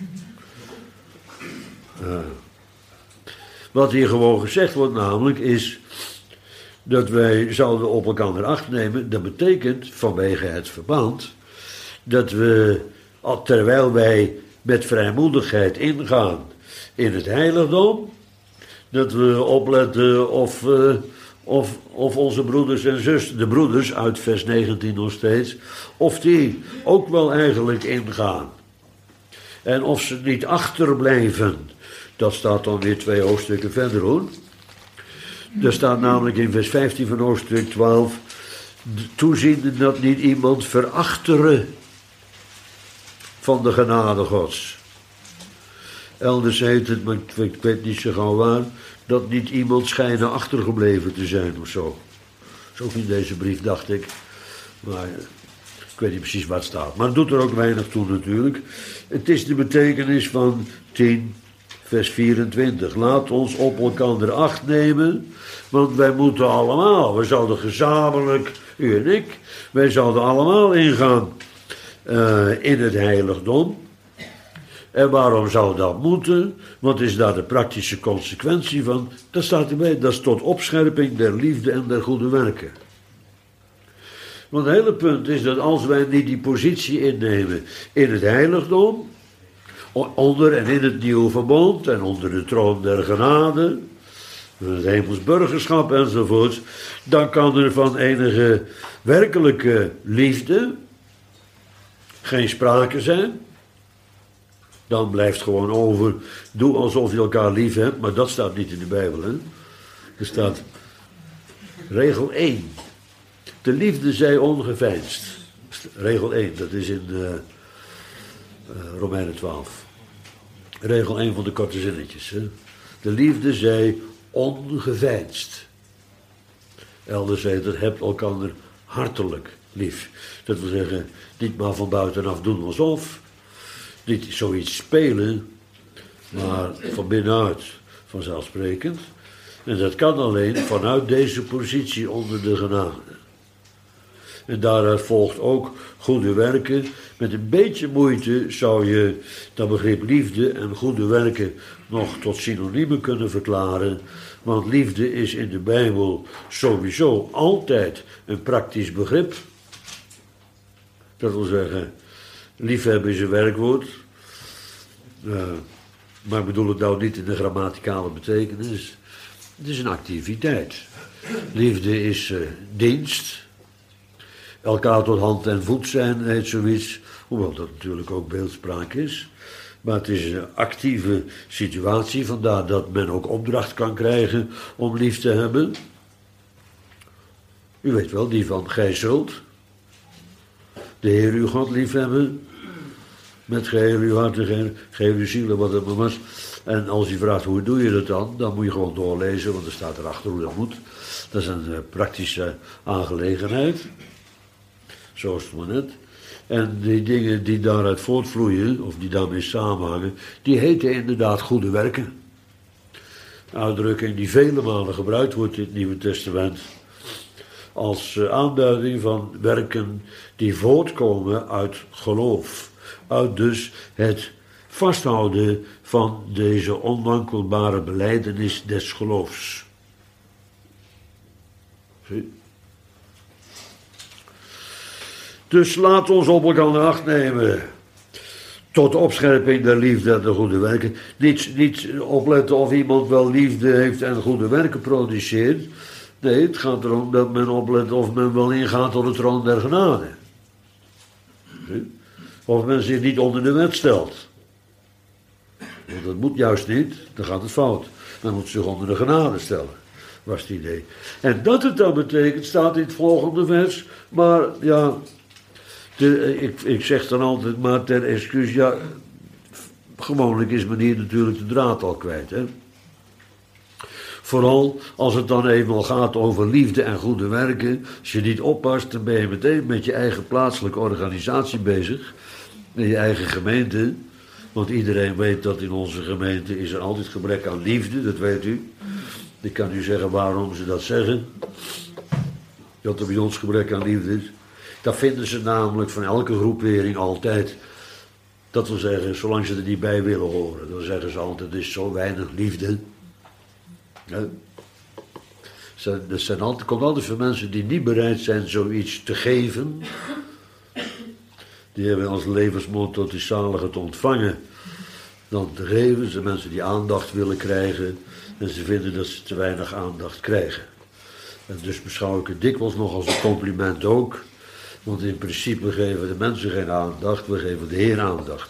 [SPEAKER 1] Uh, wat hier gewoon gezegd wordt namelijk is dat wij zouden op elkaar acht nemen. Dat betekent vanwege het verband dat we, terwijl wij met vrijmoedigheid ingaan in het heiligdom, dat we opletten of, uh, of, of onze broeders en zusters, de broeders uit vers negentien nog steeds, of die ook wel eigenlijk ingaan. En of ze niet achterblijven. Dat staat dan weer twee hoofdstukken verder, hoor. Er staat namelijk in vers vijftien van hoofdstuk twaalf. toeziende dat niet iemand verachtere van de genade Gods. Elders heet het, maar ik weet niet zo gauw waar, dat niet iemand schijnen achtergebleven te zijn of zo. Zo in deze brief, dacht ik. Maar ik weet niet precies wat staat. Maar het doet er ook weinig toe natuurlijk. Het is de betekenis van tien, vers vierentwintig. Laat ons op elkaar acht nemen, want wij moeten allemaal, we zouden gezamenlijk, u en ik, wij zouden allemaal ingaan uh, in het heiligdom. En waarom zou dat moeten? Wat is daar de praktische consequentie van? Dat staat erbij, dat is tot opscherping der liefde en der goede werken. Want het hele punt is dat als wij niet die positie innemen in het heiligdom, onder en in het nieuwe verbond en onder de troon der genade, het hemels burgerschap enzovoort, dan kan er van enige werkelijke liefde geen sprake zijn. Dan blijft gewoon over, doe alsof je elkaar lief hebt, maar dat staat niet in de Bijbel. Hè? Er staat regel één. De liefde zij ongeveinsd. Regel één, dat is in uh, uh, Romeinen twaalf. Regel één van de korte zinnetjes. Hè? De liefde zij ongeveinsd. Elders heet het, hebt elkaar hartelijk lief. Dat wil zeggen, niet maar van buitenaf doen alsof. Niet zoiets spelen, maar van binnenuit vanzelfsprekend. En dat kan alleen vanuit deze positie onder de genade. En daaruit volgt ook goede werken. Met een beetje moeite zou je dat begrip liefde en goede werken nog tot synoniemen kunnen verklaren. Want liefde is in de Bijbel sowieso altijd een praktisch begrip. Dat wil zeggen, liefhebben is een werkwoord. Uh, maar ik bedoel het nou niet in de grammaticale betekenis. Het is een activiteit. Liefde is uh, dienst. Elkaar tot hand en voet zijn heet zoiets. Hoewel dat natuurlijk ook beeldspraak is. Maar het is een actieve situatie. Vandaar dat men ook opdracht kan krijgen om lief te hebben. U weet wel, die van gij zult de Heer uw God lief hebben. Met geheel uw hart en geheel uw ziel en wat het maar was. En als u vraagt hoe doe je dat dan, dan moet je gewoon doorlezen, want er staat erachter hoe dat moet. Dat is een uh, praktische aangelegenheid. Zo is het maar net. En die dingen die daaruit voortvloeien, of die daarmee samenhangen, die heten inderdaad goede werken. Een uitdrukking die vele malen gebruikt wordt in het Nieuwe Testament. Als uh, aanduiding van werken die voortkomen uit geloof. Uit dus het vasthouden van deze onwankelbare belijdenis des geloofs. Zie? Dus laat ons op elkaar acht nemen. Tot opscherping der liefde en de goede werken. Niet, niet opletten of iemand wel liefde heeft en goede werken produceert. Nee, het gaat erom dat men oplet of men wel ingaat tot de troon der genade. Zie? Of men zich niet onder de wet stelt. Want dat moet juist niet, dan gaat het fout. Men moet zich onder de genade stellen, was het idee. En dat het dan betekent, staat in het volgende vers. Maar ja, de, ik, ik zeg dan altijd maar ter excuus, ja, gewoonlijk is men hier natuurlijk de draad al kwijt, hè. Vooral als het dan eenmaal gaat over liefde en goede werken. Als je niet oppast, dan ben je meteen met je eigen plaatselijke organisatie bezig. In je eigen gemeente. Want iedereen weet dat in onze gemeente is er altijd gebrek aan liefde, dat weet u. Ik kan u zeggen waarom ze dat zeggen. Dat er bij ons gebrek aan liefde is. Dat vinden ze namelijk van elke groepering altijd. Dat wil zeggen, zolang ze er niet bij willen horen. Dan zeggen ze altijd, er is zo weinig liefde. Ja. Er zijn altijd, komt altijd veel mensen die niet bereid zijn zoiets te geven. Die hebben als levensmotto het is zaliger te ontvangen dan te geven. Er zijn mensen die aandacht willen krijgen en ze vinden dat ze te weinig aandacht krijgen. En dus beschouw ik het dikwijls nog als een compliment ook. Want in principe geven de mensen geen aandacht, we geven de Heer aandacht.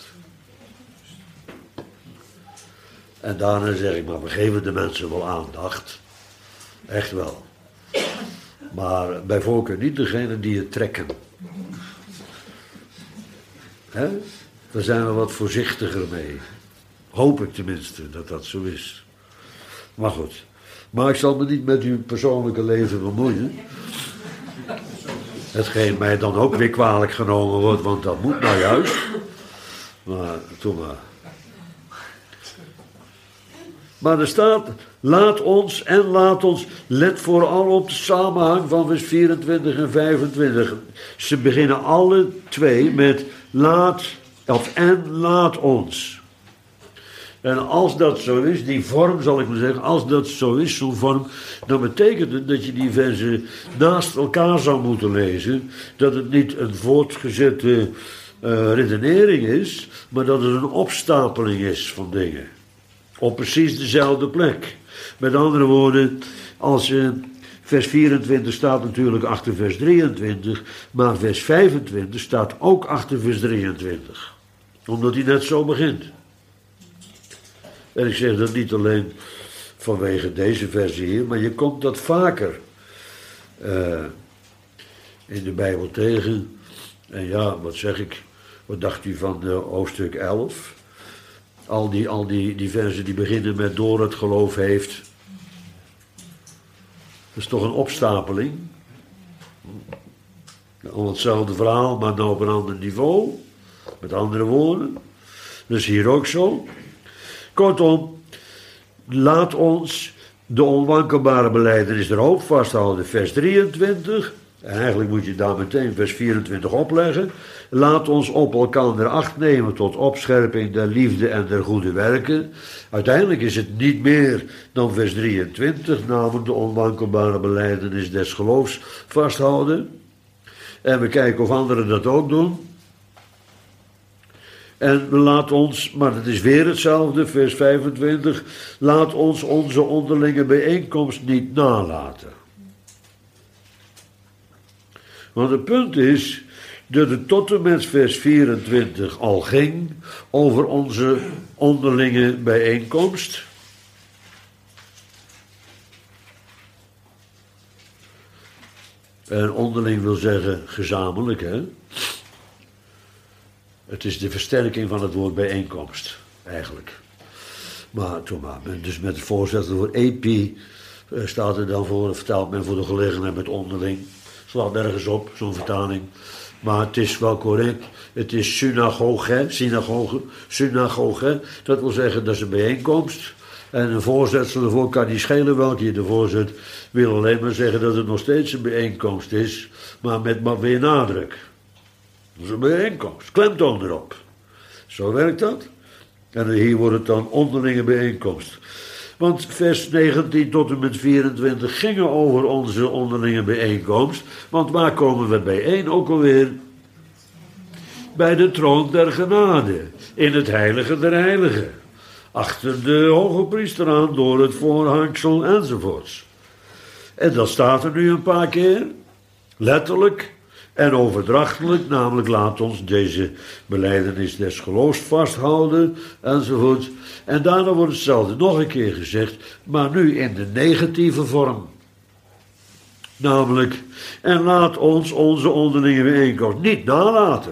[SPEAKER 1] En daarna zeg ik, maar we geven de mensen wel aandacht. Echt wel. Maar bij voorkeur niet degene die het trekken. Hè? Daar zijn we wat voorzichtiger mee. Hoop ik tenminste dat dat zo is. Maar goed. Maar ik zal me niet met uw persoonlijke leven bemoeien. Hetgeen mij dan ook weer kwalijk genomen wordt, want dat moet nou juist. Maar, doe maar. Maar er staat, laat ons en laat ons, let vooral op de samenhang van vers vierentwintig en vijfentwintig. Ze beginnen alle twee met laat, of en laat ons. En als dat zo is, die vorm zal ik maar zeggen, als dat zo is, zo'n vorm, dan betekent het dat je die versen naast elkaar zou moeten lezen. Dat het niet een voortgezette uh, redenering is, maar dat het een opstapeling is van dingen. Op precies dezelfde plek. Met andere woorden, als uh, vers vierentwintig staat natuurlijk achter vers drieëntwintig, maar vers vijfentwintig staat ook achter vers drieëntwintig. Omdat hij net zo begint. En ik zeg dat niet alleen vanwege deze versie hier, maar je komt dat vaker uh, in de Bijbel tegen. En ja, wat zeg ik, wat dacht u van uh, hoofdstuk elf? Al die, al die, die versen die beginnen met door het geloof heeft. Dat is toch een opstapeling? Al hetzelfde verhaal, maar nou op een ander niveau. Met andere woorden. Dat is hier ook zo. Kortom, laat ons de onwankelbare belijdenis der hoop vasthouden. Vers drieëntwintig, en eigenlijk moet je daar meteen vers vierentwintig opleggen. Laat ons op elkaar acht nemen tot opscherping der liefde en der goede werken. Uiteindelijk is het niet meer dan vers drieëntwintig, namelijk de onwankelbare belijdenis des geloofs vasthouden. En we kijken of anderen dat ook doen. En laat ons, maar het is weer hetzelfde, vers vijfentwintig, laat ons onze onderlinge bijeenkomst niet nalaten. Want het punt is dat het tot en met vers vierentwintig al ging over onze onderlinge bijeenkomst. En onderling wil zeggen gezamenlijk, hè. Het is de versterking van het woord bijeenkomst, eigenlijk. Maar toen maar, dus met het voorzetsel voor epi staat er dan voor, vertaalt men voor de gelegenheid met onderling. Slaat nergens op, zo'n vertaling. Maar het is wel correct. Het is synagoge, synagoge, synagoge. Dat wil zeggen, dat is een bijeenkomst. En een voorzetsel ervoor kan niet schelen welke je ervoor zet. Wil alleen maar zeggen dat het nog steeds een bijeenkomst is, maar met maar weer nadruk. Dat is een bijeenkomst, klemtoon erop. Zo werkt dat. En hier wordt het dan onderlinge bijeenkomst. Want vers negentien tot en met vierentwintig gingen over onze onderlinge bijeenkomst. Want waar komen we bijeen ook alweer? Bij de troon der genade. In het heilige der heiligen. Achter de hoge priester aan, door het voorhangsel enzovoorts. En dat staat er nu een paar keer. Letterlijk. En overdrachtelijk, namelijk laat ons deze belijdenis des geloofs vasthouden, enzovoort. En daarna wordt hetzelfde nog een keer gezegd, maar nu in de negatieve vorm. Namelijk, en laat ons onze onderlinge bijeenkomst niet nalaten.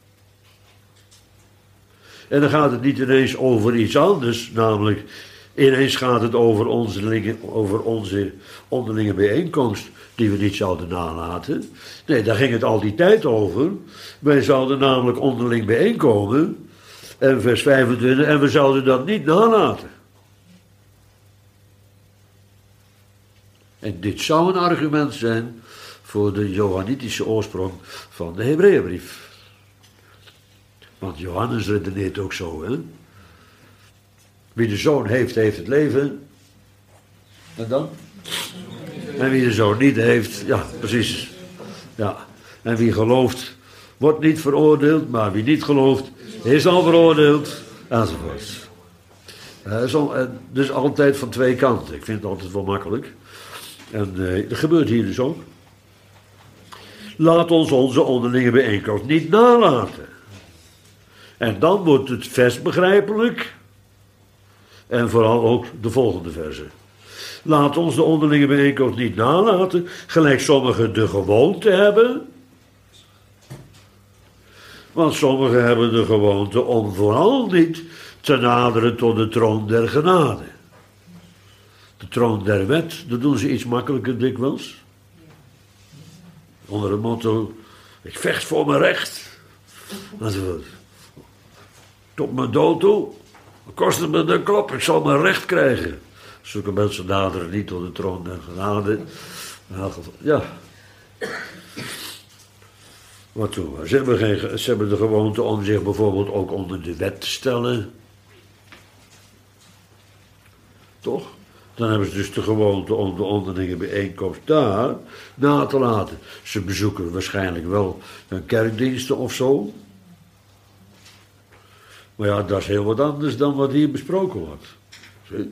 [SPEAKER 1] En dan gaat het niet ineens over iets anders, namelijk, ineens gaat het over onze, over onze onderlinge bijeenkomst, die we niet zouden nalaten. Nee, daar ging het al die tijd over. Wij zouden namelijk onderling bijeenkomen. En vers vijfentwintig, en we zouden dat niet nalaten. En dit zou een argument zijn voor de Johannitische oorsprong van de Hebreeënbrief. Want Johannes redeneert ook zo, hè. Wie de zoon heeft, heeft het leven. En dan? En wie de zoon niet heeft, ja, precies. Ja. En wie gelooft, wordt niet veroordeeld, maar wie niet gelooft, is al veroordeeld, enzovoort. Uh, dus altijd van twee kanten. Ik vind het altijd wel makkelijk. En uh, dat gebeurt hier dus ook. Laat ons onze onderlinge bijeenkomst niet nalaten. En dan wordt het vers begrijpelijk. En vooral ook de volgende verse. Laat ons de onderlinge bijeenkomst niet nalaten, gelijk sommigen de gewoonte hebben. Want sommigen hebben de gewoonte om vooral niet te naderen tot de troon der genade. De troon der wet, dat doen ze iets makkelijker dikwijls. Onder het motto, ik vecht voor mijn recht. Enzovoort. Tot mijn dood toe, kost het me de klop, ik zal mijn recht krijgen. Zulke mensen naderen niet tot de troon der genade. Ja. Wat doen we? Ze hebben, geen, ze hebben de gewoonte om zich bijvoorbeeld ook onder de wet te stellen. Toch? Dan hebben ze dus de gewoonte om de onderlinge bijeenkomst daar na te laten. Ze bezoeken waarschijnlijk wel een kerkdiensten of zo. Maar ja, dat is heel wat anders dan wat hier besproken wordt. Zie?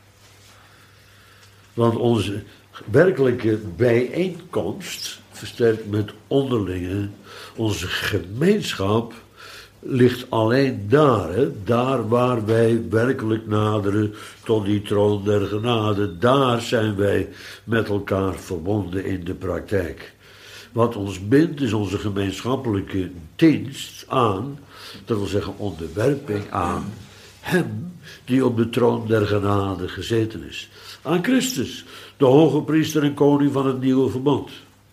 [SPEAKER 1] Want onze werkelijke bijeenkomst, versterkt met onderlinge, onze gemeenschap ligt alleen daar, hè? Daar waar wij werkelijk naderen tot die troon der genade. Daar zijn wij met elkaar verbonden in de praktijk. Wat ons bindt is onze gemeenschappelijke dienst aan, dat wil zeggen onderwerping aan hem die op de troon der genade gezeten is. Aan Christus, de hoge priester en koning van het nieuwe verbond.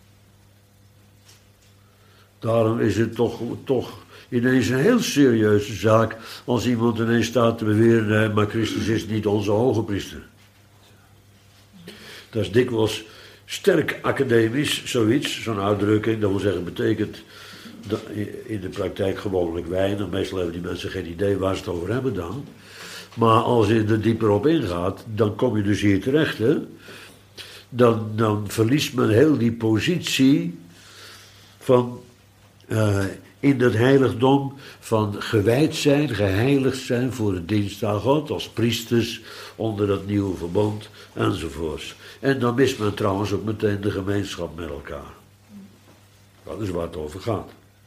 [SPEAKER 1] Daarom is het toch, toch ineens een heel serieuze zaak als iemand ineens staat te beweren, nee, maar Christus is niet onze hoge priester. Dat is dikwijls sterk academisch, zoiets, zo'n uitdrukking. Dat wil zeggen, betekent in de praktijk gewoonlijk weinig. Meestal hebben die mensen geen idee waar ze het over hebben dan. Maar als je er dieper op ingaat, dan kom je dus hier terecht, hè. Dan, dan verliest men heel die positie van uh, in dat heiligdom van gewijd zijn, geheiligd zijn voor de dienst aan God, als priesters onder dat nieuwe verbond, enzovoorts. En dan mist men trouwens ook meteen de gemeenschap met elkaar. Dat is waar het over gaat.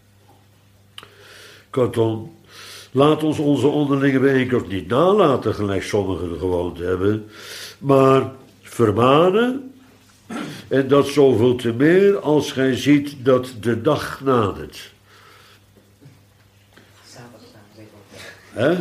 [SPEAKER 1] Kortom, laat ons onze onderlinge bijeenkomst niet nalaten, gelijk sommigen de gewoonte hebben, maar vermanen, en dat zoveel te meer als gij ziet dat de dag nadert. Hè?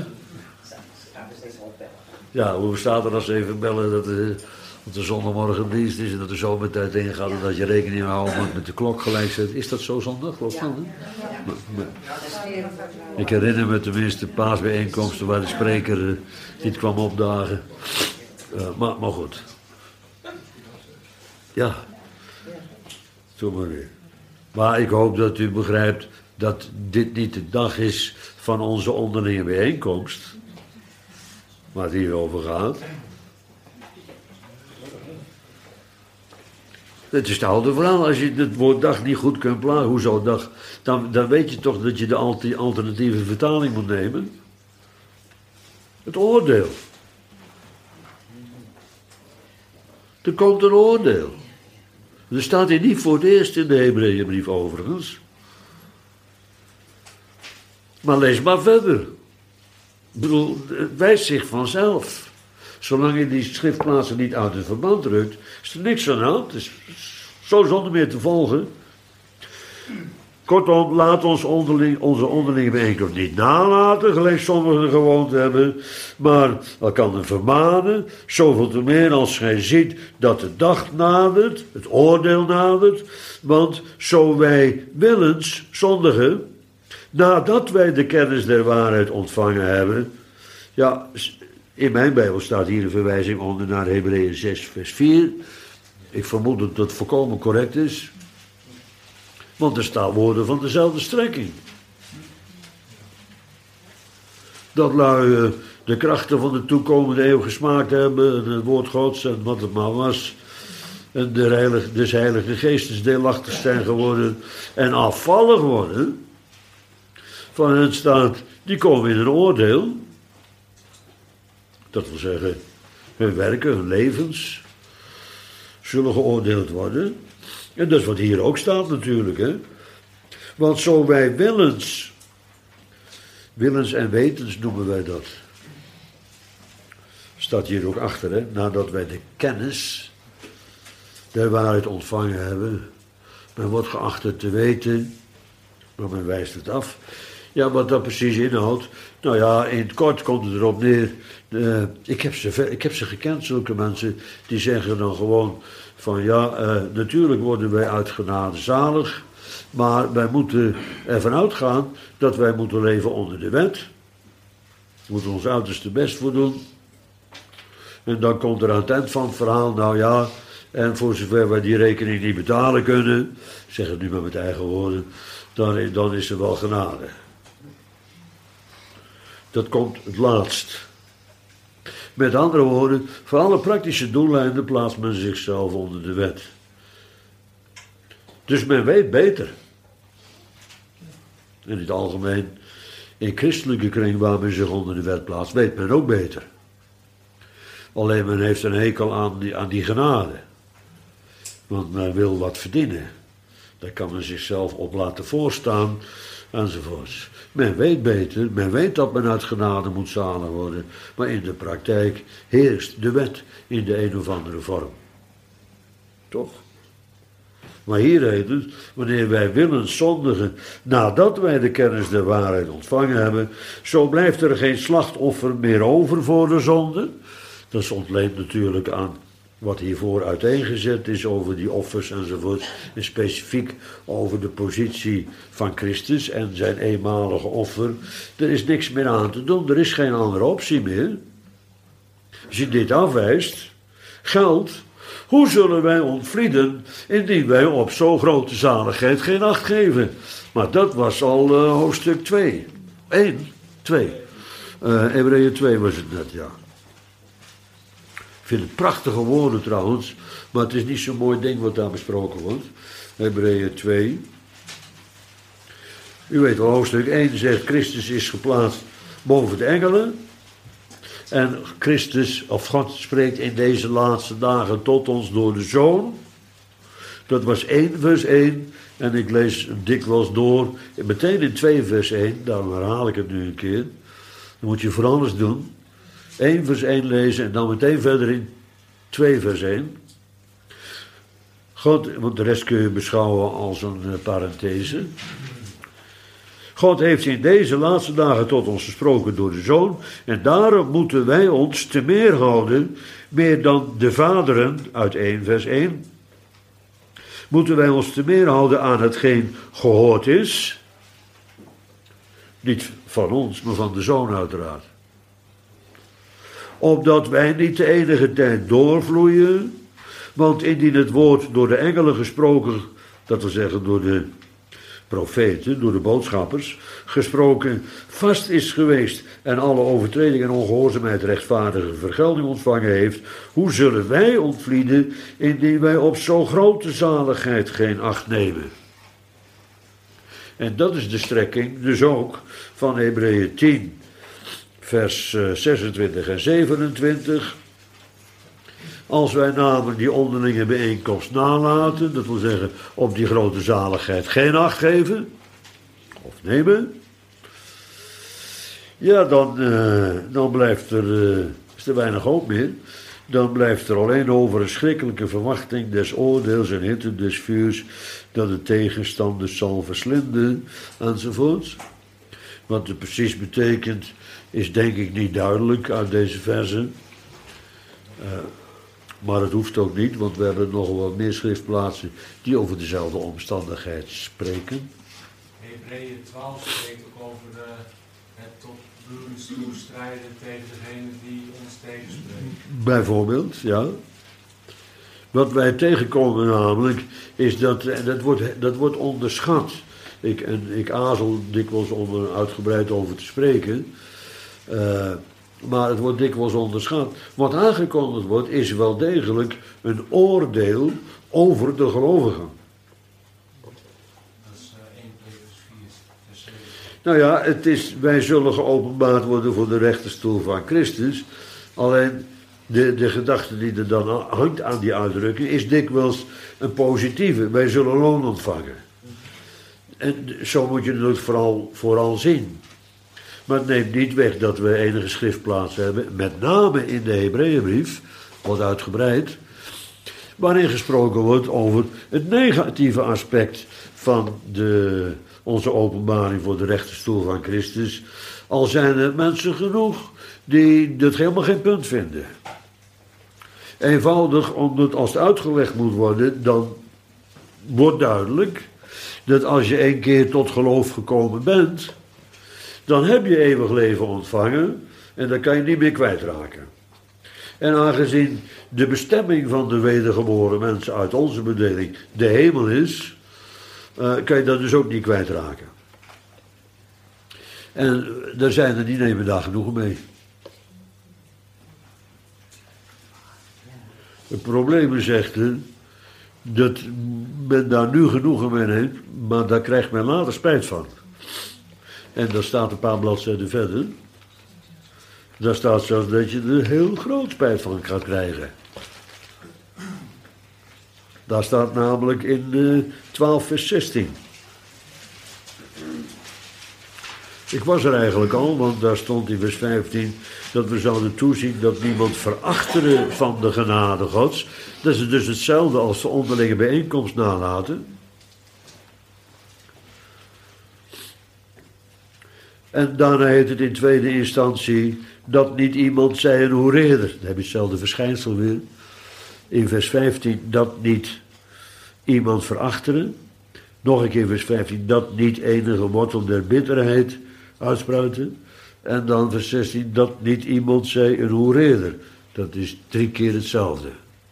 [SPEAKER 1] Ja, we zaterdags even bellen dat de, dat de zondagmorgendienst is en dat de zomertijd ingaat en dat je rekening houden moet met de klok gelijk zet. Is dat zo zondag? Klopt dat? Maar, maar, ik herinner me tenminste paasbijeenkomsten waar de spreker uh, niet kwam opdagen. Uh, maar, maar goed. Ja. Doe maar weer. Maar ik hoop dat u begrijpt dat dit niet de dag is van onze onderlinge bijeenkomst. Waar het hier over gaat. Het is het oude verhaal. Als je het woord dag niet goed kunt plaatsen, hoezo dag? Dan, dan weet je toch dat je de alternatieve vertaling moet nemen. Het oordeel. Er komt een oordeel. Er staat hier niet voor het eerst in de Hebreeënbrief overigens. Maar lees maar verder. Ik bedoel, het wijst zich vanzelf. Zolang je die schriftplaatsen niet uit het verband drukt, is er niks aan de hand. Het is zo zonder meer te volgen. Kortom, laat ons onderling, onze onderlinge bijeenkomst niet nalaten, gelijk sommigen de gewoonte hebben, maar elkaar vermanen, zoveel te meer als gij ziet dat de dag nadert, het oordeel nadert, want zo wij willens zondigen, nadat wij de kennis der waarheid ontvangen hebben, ja, in mijn Bijbel staat hier een verwijzing onder naar Hebreeën zes vers vier, ik vermoed dat dat volkomen correct is. Want er staan woorden van dezelfde strekking. Dat lui de krachten van de toekomende eeuw gesmaakt hebben, en het woord Gods en wat het maar was, en de heilige, des heilige geestes deelachtig zijn geworden en afvallig worden. Van hen staat, die komen in een oordeel. Dat wil zeggen, hun werken, hun levens, zullen geoordeeld worden. En dat is wat hier ook staat natuurlijk, hè. Want zo wij willens, willens en wetens noemen wij dat. staat hier ook achter, hè, nadat wij de kennis der waarheid ontvangen hebben. Men wordt geacht het te weten, maar men wijst het af. Ja, wat dat precies inhoudt, nou ja, in het kort komt het erop neer. Uh, ik, heb ze, ik heb ze gekend, zulke mensen, die zeggen dan gewoon van ja, uh, natuurlijk worden wij uit genade zalig, maar wij moeten ervan uitgaan dat wij moeten leven onder de wet. We moeten ons uiterste best voor doen. En dan komt er aan het eind van het verhaal, nou ja, en voor zover wij die rekening niet betalen kunnen, ik zeg het nu maar met eigen woorden, dan, dan is er wel genade. Dat komt het laatst. Met andere woorden, voor alle praktische doeleinden plaatst men zichzelf onder de wet. Dus men weet beter. In het algemeen, in christelijke kring waar men zich onder de wet plaatst, weet men ook beter. Alleen men heeft een hekel aan die, aan die genade. Want men wil wat verdienen. Daar kan men zichzelf op laten voorstaan, enzovoorts. Men weet beter, men weet dat men uit genade moet zalig worden, maar in de praktijk heerst de wet in de een of andere vorm. Toch? Maar hier heet het, wanneer wij willen zondigen nadat wij de kennis der waarheid ontvangen hebben, zo blijft er geen slachtoffer meer over voor de zonde. Dat is ontleend natuurlijk aan wat hiervoor uiteengezet is over die offers enzovoort. En specifiek over de positie van Christus en zijn eenmalige offer. Er is niks meer aan te doen, er is geen andere optie meer. Als je dit afwijst, geldt, hoe zullen wij ontvlieden indien wij op zo'n grote zaligheid geen acht geven? Maar dat was al uh, hoofdstuk twee. één, twee. Uh, Hebreeën twee was het net, ja. Ik vind het prachtige woorden trouwens, maar het is niet zo'n mooi ding wat daar besproken wordt. Hebreeën twee. U weet wel, hoofdstuk één zegt, Christus is geplaatst boven de engelen. En Christus, of God spreekt in deze laatste dagen tot ons door de Zoon. Dat was één vers één. En ik lees dikwijls door, meteen in twee vers één, daarom herhaal ik het nu een keer. Dan moet je voor alles doen. één vers één lezen en dan meteen verder in twee vers één. God, want de rest kun je beschouwen als een uh, parenthese. God heeft in deze laatste dagen tot ons gesproken door de Zoon. En daarom moeten wij ons te meer houden, meer dan de vaderen, uit één vers één. Moeten wij ons te meer houden aan hetgeen gehoord is. Niet van ons, maar van de Zoon uiteraard. Opdat wij niet de enige tijd doorvloeien. Want indien het woord door de engelen gesproken, dat wil zeggen door de profeten, door de boodschappers, gesproken vast is geweest en alle overtreding en ongehoorzaamheid rechtvaardige vergelding ontvangen heeft, hoe zullen wij ontvlieden indien wij op zo'n grote zaligheid geen acht nemen? En dat is de strekking dus ook van Hebreeën tien, vers zesentwintig en zevenentwintig. Als wij namelijk die onderlinge bijeenkomst nalaten, dat wil zeggen op die grote zaligheid geen acht geven, of nemen, ja, dan, uh, dan blijft er, uh, is er weinig hoop meer. Dan blijft er alleen over een schrikkelijke verwachting des oordeels en hitte des vuurs, dat de tegenstanders zal verslinden, enzovoort. Wat het precies betekent, is denk ik niet duidelijk uit deze verzen. Uh, Maar het hoeft ook niet, want we hebben nog wel meer schriftplaatsen die over dezelfde omstandigheid spreken.
[SPEAKER 2] Hebreeën twaalf spreekt ook over de, het tot bloedens toe strijden tegen degene die ons tegenspreekt. Bijvoorbeeld,
[SPEAKER 1] ja. Wat wij tegenkomen namelijk, is dat, en dat wordt, dat wordt onderschat. Ik, en ik aarzel dikwijls om er uitgebreid over te spreken. Uh, Maar het wordt dikwijls onderschat. Wat aangekondigd wordt, is wel degelijk een oordeel over de gelovigen.
[SPEAKER 2] Dat is uh, één Petrus vier, vers zeven.
[SPEAKER 1] Nou ja, het is, wij zullen geopenbaard worden voor de rechterstoel van Christus. Alleen de, de gedachte die er dan hangt aan die uitdrukking is dikwijls een positieve. Wij zullen loon ontvangen. En zo moet je het vooral, vooral zien. Maar het neemt niet weg dat we enige schriftplaatsen hebben, met name in de Hebreeënbrief, wat uitgebreid, waarin gesproken wordt over het negatieve aspect van de, onze openbaring voor de rechterstoel van Christus. Al zijn er mensen genoeg die dat helemaal geen punt vinden. Eenvoudig omdat als het uitgelegd moet worden, dan wordt duidelijk dat als je een keer tot geloof gekomen bent, dan heb je eeuwig leven ontvangen en dan kan je niet meer kwijtraken. En aangezien de bestemming van de wedergeboren mensen uit onze bedeling de hemel is, uh, kan je dat dus ook niet kwijtraken. En daar zijn er niet nemen daar genoegen mee. Het probleem is echter dat men daar nu genoegen mee neemt, maar daar krijgt men later spijt van. En dat staat een paar bladzijden verder. Daar staat zelfs dat je er heel groot spijt van gaat krijgen. Daar staat namelijk in uh, twaalf vers zestien. Ik was er eigenlijk al, want daar stond in vers vijftien dat we zouden toezien dat niemand verachteren van de genade Gods. Dat is dus hetzelfde als de onderlinge bijeenkomst nalaten. En daarna heet het in tweede instantie dat niet iemand zij een hoereerder. Dan heb je hetzelfde verschijnsel weer. In vers vijftien dat niet iemand verachteren. Nog een keer vers vijftien dat niet enige wortel der bitterheid uitspruiten. En dan vers zestien dat niet iemand zij een hoereerder. Dat is drie keer hetzelfde.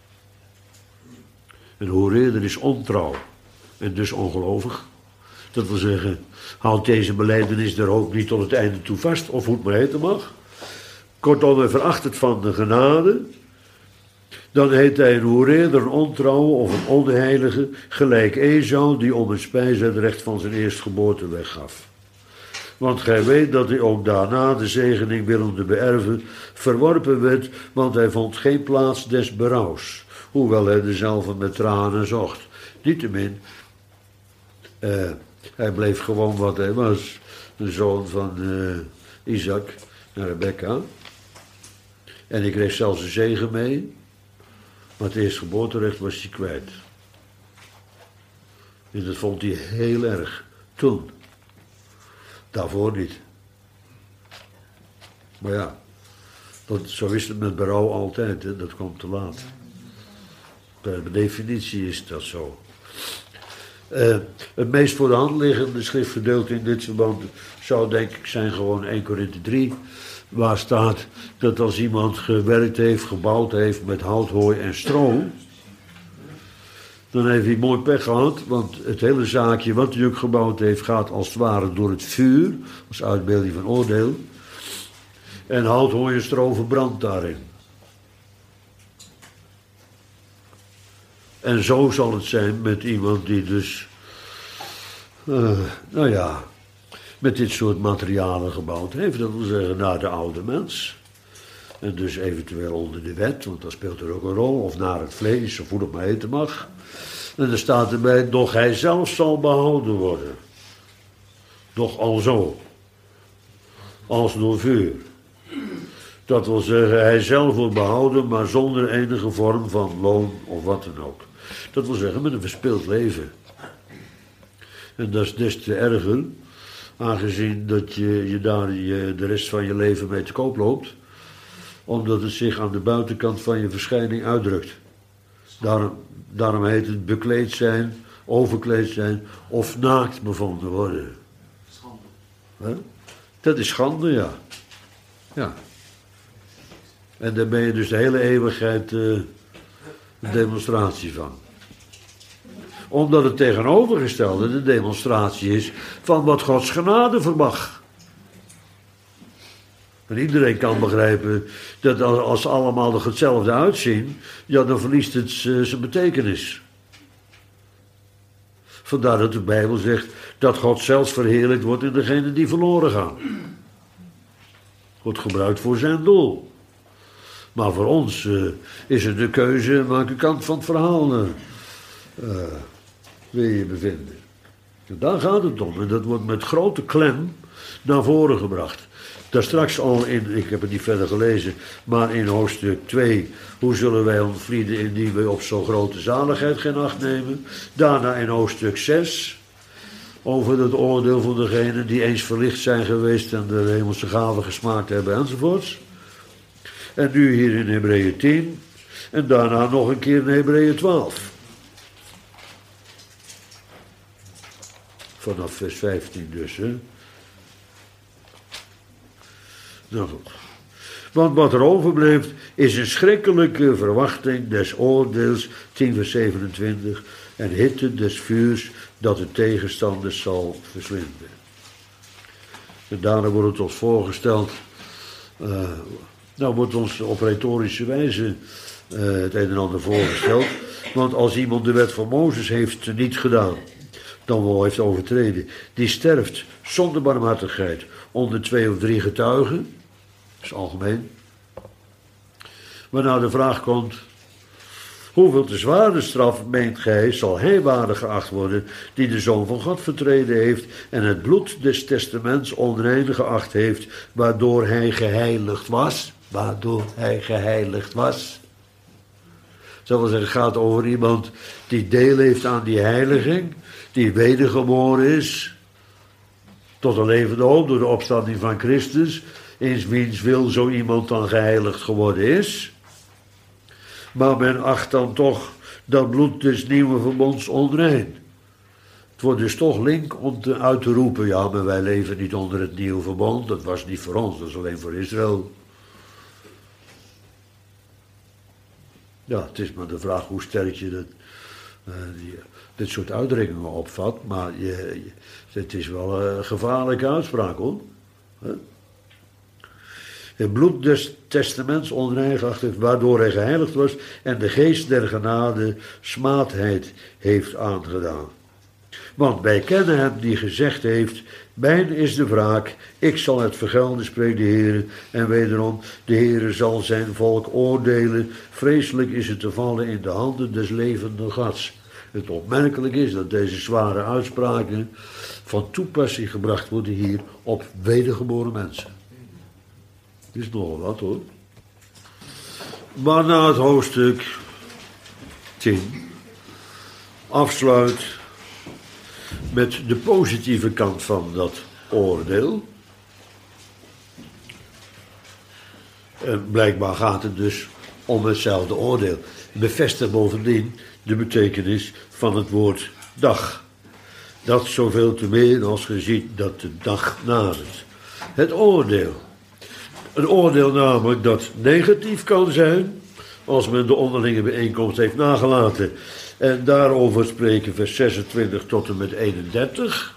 [SPEAKER 1] Een hoereerder is ontrouw en dus ongelovig. Dat wil zeggen, houdt deze belijdenis er ook niet tot het einde toe vast, of hoe het maar heten mag. Kortom, hij veracht het van de genade. Dan heet hij een hoereerder, een ontrouwe of een onheilige, gelijk Esau, die om het spijsrecht van zijn eerstgeboorte weggaf. Want gij weet dat hij ook daarna de zegening willende beërven verworpen werd, want hij vond geen plaats des berouws, hoewel hij dezelfde met tranen zocht. Niettemin, uh, hij bleef gewoon wat hij was, de zoon van uh, Isaac en Rebekka. En hij kreeg zelfs een zegen mee, maar het eerstgeboorterecht was hij kwijt. En dat vond hij heel erg toen. Daarvoor niet. Maar ja, dat, zo is het met berouw altijd, hè? Dat komt te laat. Per definitie is dat zo. Uh, het meest voor de hand liggende schriftgedeelte in dit verband zou denk ik zijn gewoon Eerste Korinthe drie, waar staat dat als iemand gewerkt heeft, gebouwd heeft met hout, hooi en stro, dan heeft hij mooi pech gehad, want het hele zaakje wat hij ook gebouwd heeft gaat als het ware door het vuur, als uitbeelding van oordeel, en hout, hooi en stro verbrandt daarin. En zo zal het zijn met iemand die dus, uh, nou ja, met dit soort materialen gebouwd heeft. Dat wil zeggen naar de oude mens. En dus eventueel onder de wet, want dat speelt er ook een rol. Of naar het vlees, of hoe dat maar eten mag. En er staat erbij, doch hij zelf zal behouden worden. Doch alzo. Als door vuur. Dat wil zeggen, hij zelf wordt behouden, maar zonder enige vorm van loon of wat dan ook. Dat wil zeggen, met een verspild leven. En dat is des te erger, aangezien dat je, je daar je, de rest van je leven mee te koop loopt, omdat het zich aan de buitenkant van je verschijning uitdrukt. Daarom, daarom heet het bekleed zijn, overkleed zijn of naakt bevonden worden.
[SPEAKER 2] Schande.
[SPEAKER 1] He? Dat is schande, ja. Ja. En daar ben je dus de hele eeuwigheid uh, een demonstratie van. Omdat het tegenovergestelde de demonstratie is van wat Gods genade vermag. En iedereen kan begrijpen dat als ze allemaal er hetzelfde uitzien, ja, dan verliest het uh, zijn betekenis. Vandaar dat de Bijbel zegt dat God zelfs verheerlijkt wordt in degenen die verloren gaan. Wordt gebruikt voor zijn doel. Maar voor ons uh, is het de keuze welke kant van het verhaal uh, wil je bevinden. En daar gaat het om. En dat wordt met grote klem naar voren gebracht. Daar straks al in, ik heb het niet verder gelezen, maar in hoofdstuk twee, hoe zullen wij ontvlieden indien wij op zo'n grote zaligheid geen acht nemen. Daarna in hoofdstuk zes, over het oordeel van degenen die eens verlicht zijn geweest en de hemelse gaven gesmaakt hebben enzovoorts. En nu hier in Hebreeën tien en daarna nog een keer in Hebreeën twaalf. Vanaf vers vijftien dus, hè. Nou goed. Want wat er overbleef is een schrikkelijke verwachting des oordeels, tien vers zevenentwintig, en hitte des vuurs dat de tegenstanders zal verslinden. En daarna wordt het ons voorgesteld, uh, nou wordt ons op retorische wijze uh, het een en ander voorgesteld, want als iemand de wet van Mozes heeft niet gedaan, dan wel heeft overtreden, die sterft zonder barmhartigheid onder twee of drie getuigen, dat is algemeen. Waarna de vraag komt, hoeveel te zware straf, meent gij, zal hij waardig geacht worden die de Zoon van God vertreden heeft en het bloed des testaments onrein geacht heeft, waardoor hij geheiligd was, waardoor hij geheiligd was. Dat wil zeggen, het gaat over iemand die deel heeft aan die heiliging, die wedergeboren is, tot een levende hoop door de opstanding van Christus, eens wiens wil zo iemand dan geheiligd geworden is. Maar men acht dan toch dat bloed des nieuwe verbonds onrein. Het wordt dus toch link om te, uit te roepen, ja, maar wij leven niet onder het nieuwe verbond, dat was niet voor ons, dat is alleen voor Israël. Ja, het is maar de vraag hoe sterk je dat, uh, die, dit soort uitdrukkingen opvat, maar je, je, het is wel een gevaarlijke uitspraak, hoor. Huh? Het bloed des testaments onrein geacht heeft, waardoor hij geheiligd was en de geest der genade smaadheid heeft aangedaan. Want wij kennen hem die gezegd heeft, mijn is de wraak, ik zal het vergelden, spreekt de Heer. En wederom, de Heer zal zijn volk oordelen, vreselijk is het te vallen in de handen des levenden Gods. Het opmerkelijk is dat deze zware uitspraken van toepassing gebracht worden hier op wedergeboren mensen. Dat is nogal wat, hoor. Maar na het hoofdstuk tien afsluit met de positieve kant van dat oordeel. En blijkbaar gaat het dus om hetzelfde oordeel. Bevestigt bovendien de betekenis van het woord dag. Dat zoveel te meer als je ziet dat de dag nadert. Het oordeel. Een oordeel namelijk dat negatief kan zijn als men de onderlinge bijeenkomst heeft nagelaten. En daarover spreken vers zesentwintig tot en met eenendertig.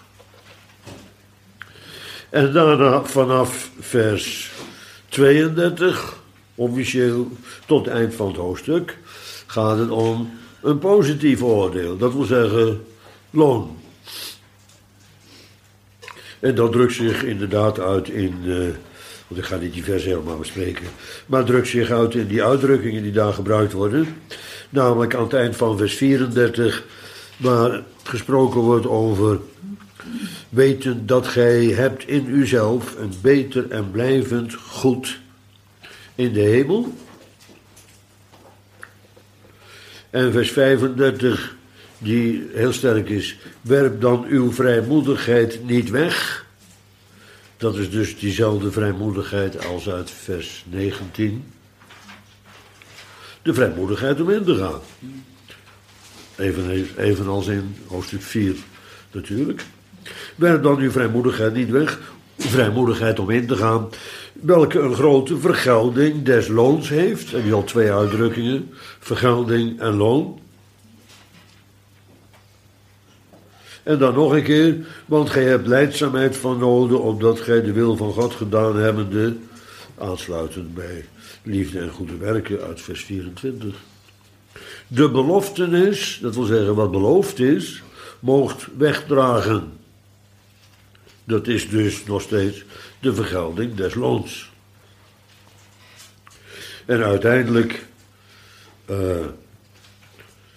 [SPEAKER 1] En daarna vanaf vers tweeëndertig, officieel tot het eind van het hoofdstuk, gaat het om een positief oordeel. Dat wil zeggen loon. En dat drukt zich inderdaad uit in, uh, want ik ga niet die vers helemaal bespreken, maar drukt zich uit in die uitdrukkingen die daar gebruikt worden. Namelijk aan het eind van vers vierendertig, waar gesproken wordt over weten dat gij hebt in uzelf een beter en blijvend goed in de hemel. En vers vijfendertig, die heel sterk is, werp dan uw vrijmoedigheid niet weg. Dat is dus diezelfde vrijmoedigheid als uit vers negentien. De vrijmoedigheid om in te gaan. Even, evenals in hoofdstuk vier natuurlijk. Werp dan uw vrijmoedigheid niet weg. Vrijmoedigheid om in te gaan. Welke een grote vergelding des loons heeft. Heb je al twee uitdrukkingen. Vergelding en loon. En dan nog een keer. Want gij hebt lijdzaamheid van nodig. Opdat gij de wil van God gedaan hebbende. Aansluitend bij liefde en goede werken uit vers vierentwintig. De beloftenis, dat wil zeggen wat beloofd is, moogt wegdragen. Dat is dus nog steeds de vergelding des loons. En uiteindelijk uh,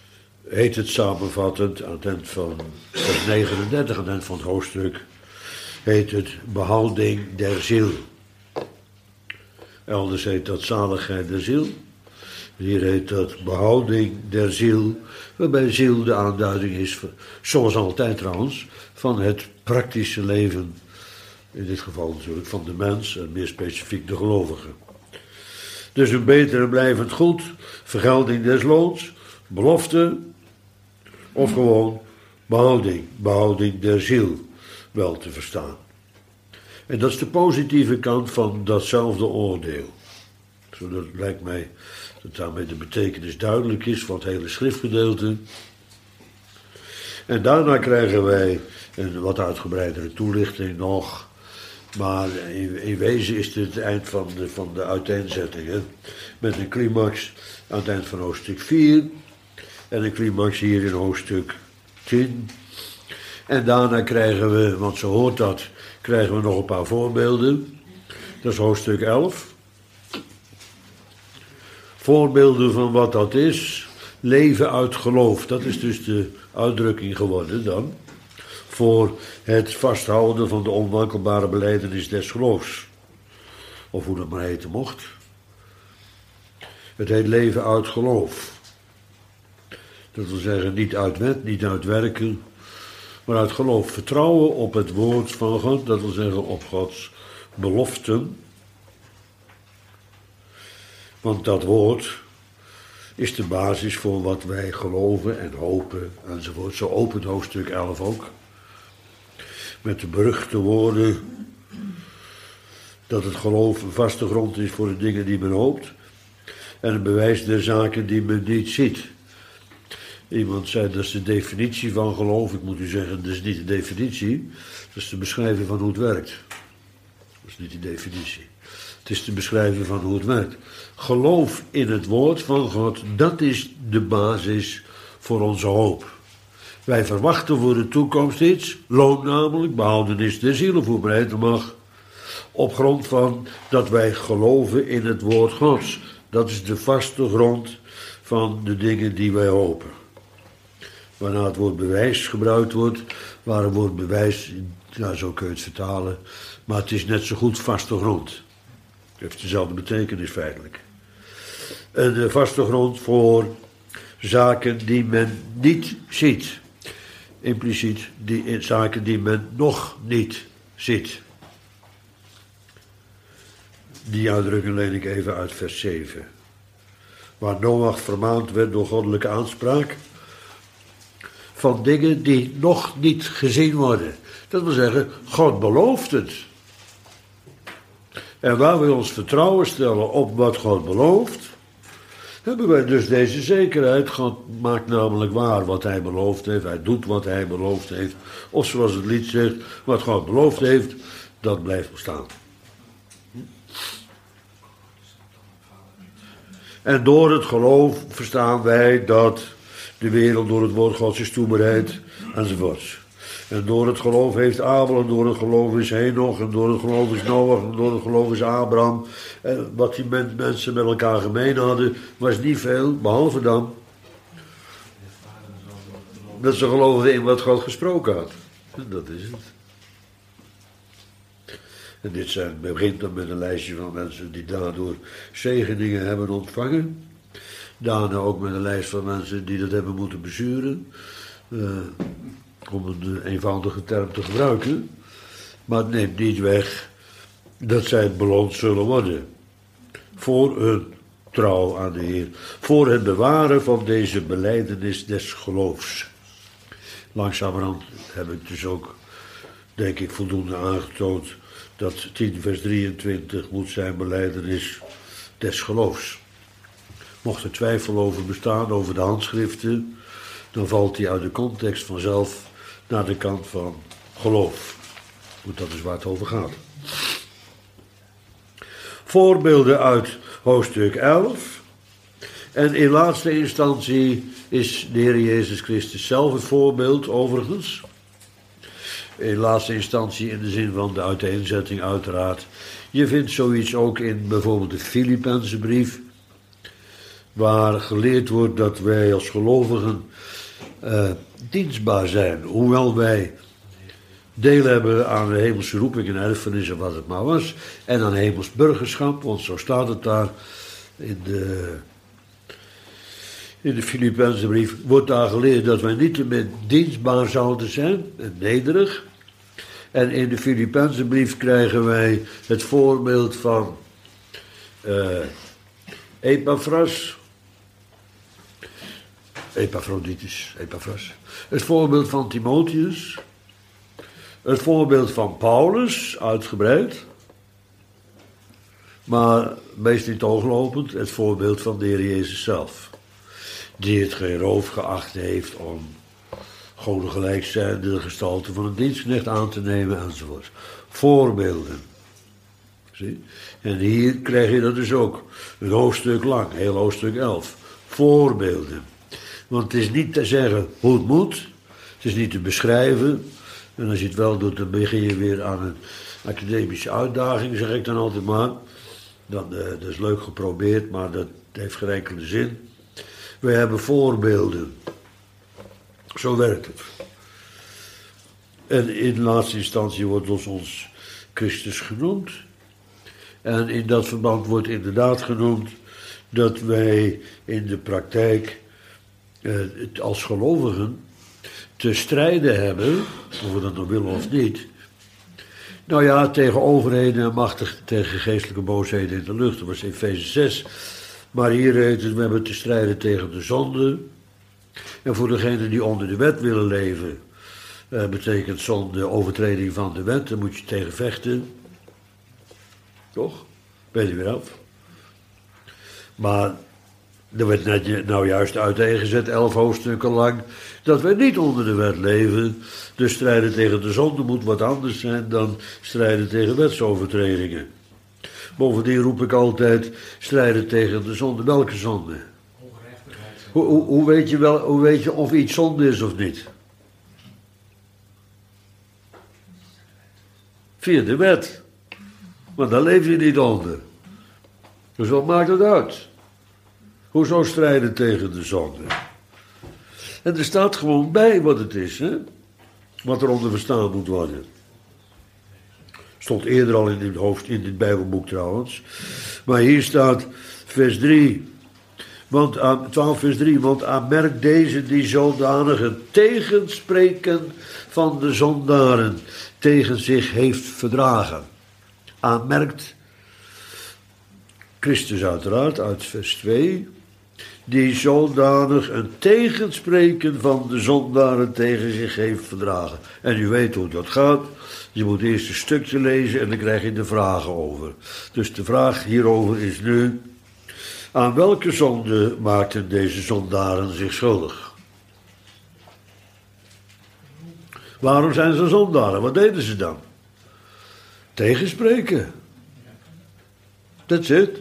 [SPEAKER 1] heet het samenvattend aan het eind van vers negenendertig, aan het eind van het hoofdstuk. heet het behouding der ziel. Elders heet dat zaligheid der ziel. Hier heet dat behouding der ziel, waarbij ziel de aanduiding is, zoals altijd trouwens, van het praktische leven. In dit geval natuurlijk van de mens en meer specifiek de gelovige. Dus een beter en blijvend goed, vergelding des loons, belofte of gewoon behouding, behouding der ziel wel te verstaan. En dat is de positieve kant van datzelfde oordeel. Zodat het lijkt mij dat daarmee de betekenis duidelijk is van het hele schriftgedeelte. En daarna krijgen wij een wat uitgebreidere toelichting nog. Maar in, in wezen is dit het eind van de, van de uiteenzettingen. Met een climax aan het eind van hoofdstuk vier. En een climax hier in hoofdstuk tien. En daarna krijgen we, want zo hoort dat, krijgen we nog een paar voorbeelden. Dat is hoofdstuk elf. Voorbeelden van wat dat is. Leven uit geloof. Dat is dus de uitdrukking geworden dan. Voor het vasthouden van de onwankelbare belijdenis des geloofs. Of hoe dat maar heten mocht. Het heet leven uit geloof. Dat wil zeggen niet uit wet, niet uit werken, maar uit geloof. Vertrouwen op het woord van God, dat wil zeggen op Gods beloften. Want dat woord is de basis voor wat wij geloven en hopen enzovoort. Zo opent hoofdstuk elf ook. Met de beruchte woorden dat het geloof een vaste grond is voor de dingen die men hoopt. En een bewijs der zaken die men niet ziet. Iemand zei, dat is de definitie van geloof. Ik moet u zeggen, dat is niet de definitie. Dat is de beschrijving van hoe het werkt. Dat is niet de definitie. Het is de beschrijving van hoe het werkt. Geloof in het woord van God, dat is de basis voor onze hoop. Wij verwachten voor de toekomst iets, loon namelijk, behoudenis der zielen voorbereid mag, op grond van dat wij geloven in het woord Gods. Dat is de vaste grond van de dingen die wij hopen. Waarna het woord bewijs gebruikt wordt, waar het woord bewijs, nou zo kun je het vertalen, maar het is net zo goed vaste grond. Het heeft dezelfde betekenis feitelijk. Een vaste grond voor zaken die men niet ziet. Impliciet die zaken die men nog niet ziet. Die uitdrukking leen ik even uit vers zeven. Waar Noach vermaand werd door goddelijke aanspraak van dingen die nog niet gezien worden. Dat wil zeggen, God belooft het. En waar we ons vertrouwen stellen op wat God belooft, hebben wij dus deze zekerheid. God maakt namelijk waar wat hij beloofd heeft. Hij doet wat hij beloofd heeft. Of zoals het lied zegt, wat God beloofd heeft, dat blijft bestaan. En door het geloof verstaan wij dat de wereld door het woord Gods is toebereid, enzovoorts. En door het geloof heeft Abel, en door het geloof is Henoch, en door het geloof is Noach, en door het geloof is Abraham. En wat die men, mensen met elkaar gemeen hadden, was niet veel, behalve dan dat ze geloofden in wat God gesproken had. En dat is het. En dit zijn, begint dan met een lijstje van mensen die daardoor zegeningen hebben ontvangen. Daarna ook met een lijst van mensen die dat hebben moeten bezuren. Uh, om een eenvoudige term te gebruiken. Maar het neemt niet weg dat zij beloond zullen worden. Voor hun trouw aan de Heer. Voor het bewaren van deze belijdenis des geloofs. Langzamerhand heb ik dus ook, denk ik, voldoende aangetoond dat tien vers drieëntwintig moet zijn belijdenis des geloofs. Mocht er twijfel over bestaan, over de handschriften, dan valt die uit de context vanzelf naar de kant van geloof. Want dat is waar het over gaat. Voorbeelden uit hoofdstuk elf. En in laatste instantie is de Heer Jezus Christus zelf het voorbeeld, overigens. In laatste instantie in de zin van de uiteenzetting uiteraard. Je vindt zoiets ook in bijvoorbeeld de Filippense brief, waar geleerd wordt dat wij als gelovigen uh, dienstbaar zijn. Hoewel wij deel hebben aan de hemelse roeping en erfenis en wat het maar was. En aan hemels burgerschap, want zo staat het daar in de, in de Filippenzenbrief. Wordt daar geleerd dat wij niet meer dienstbaar zouden zijn en nederig. En in de Filippenzenbrief krijgen wij het voorbeeld van uh, Epaphras. Epaphroditus, Epaphras. Het voorbeeld van Timotheus. Het voorbeeld van Paulus, uitgebreid. Maar meest niet ooglopend, het voorbeeld van de Heer Jezus zelf. Die het geen roof geacht heeft om gewoon gelijk zijnde de gestalte van een dienstknecht aan te nemen enzovoort. Voorbeelden. Zie? En hier krijg je dat dus ook. Een hoofdstuk lang, heel hoofdstuk elf. Voorbeelden. Want het is niet te zeggen hoe het moet. Het is niet te beschrijven. En als je het wel doet, dan begin je weer aan een academische uitdaging, zeg ik dan altijd maar. Dan, uh, dat is leuk geprobeerd, maar dat heeft geen enkele zin. We hebben voorbeelden. Zo werkt het. En in laatste instantie wordt ons, ons Christus genoemd. En in dat verband wordt inderdaad genoemd dat wij in de praktijk uh, als gelovigen te strijden hebben, of we dat nog willen of niet. Nou ja, tegen overheden en machtig, tegen geestelijke boosheden in de lucht. Dat was Efeze zes. Maar hier heet het, we hebben te strijden tegen de zonde. En voor degenen die onder de wet willen leven, uh, betekent zonde overtreding van de wet. Daar moet je tegen vechten. Toch? Ben je weer af. Maar er werd net nou juist uiteengezet, elf hoofdstukken lang, dat we niet onder de wet leven. Dus strijden tegen de zonde moet wat anders zijn dan strijden tegen wetsovertredingen. Bovendien roep ik altijd, strijden tegen de zonde. Welke zonde? Hoe, hoe, hoe, weet je wel, hoe weet je of iets zonde is of niet? Via de wet. Maar daar leef je niet onder. Dus wat maakt het uit? Hoezo strijden tegen de zonde? En er staat gewoon bij wat het is, hè? Wat er onder verstaan moet worden. Stond eerder al in dit, hoofd, in dit Bijbelboek trouwens. Maar hier staat vers drie. Want aan, twaalf vers drie. Want aanmerkt deze die zodanige tegenspreken van de zondaren tegen zich heeft verdragen. Aanmerkt Christus uiteraard uit vers twee. Die zodanig een tegenspreken van de zondaren tegen zich heeft verdragen. En u weet hoe dat gaat. Je moet eerst een stukje lezen en dan krijg je de vragen over. Dus de vraag hierover is nu: aan welke zonde maakten deze zondaren zich schuldig? Waarom zijn ze zondaren? Wat deden ze dan? Tegenspreken. That's it.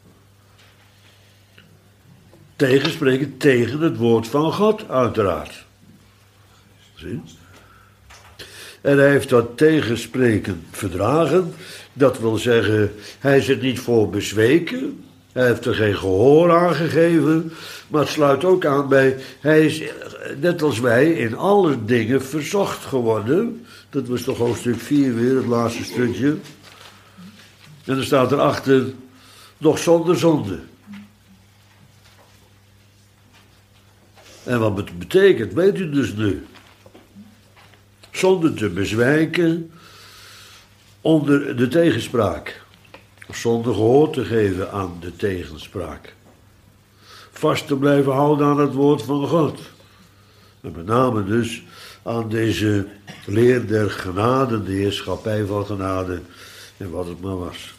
[SPEAKER 1] Tegenspreken tegen het woord van God, uiteraard. Zie? En hij heeft dat tegenspreken verdragen. Dat wil zeggen, hij is er niet voor bezweken. Hij heeft er geen gehoor aan gegeven. Maar het sluit ook aan bij, hij is, net als wij, in alle dingen verzocht geworden. Dat was toch hoofdstuk vier weer, het laatste stukje. En dan staat erachter, nog zonder zonde. En wat het betekent, weet u dus nu. Zonder te bezwijken onder de tegenspraak. Zonder gehoor te geven aan de tegenspraak. Vast te blijven houden aan het woord van God. En met name dus aan deze leer der genade, de heerschappij van genade en wat het maar was.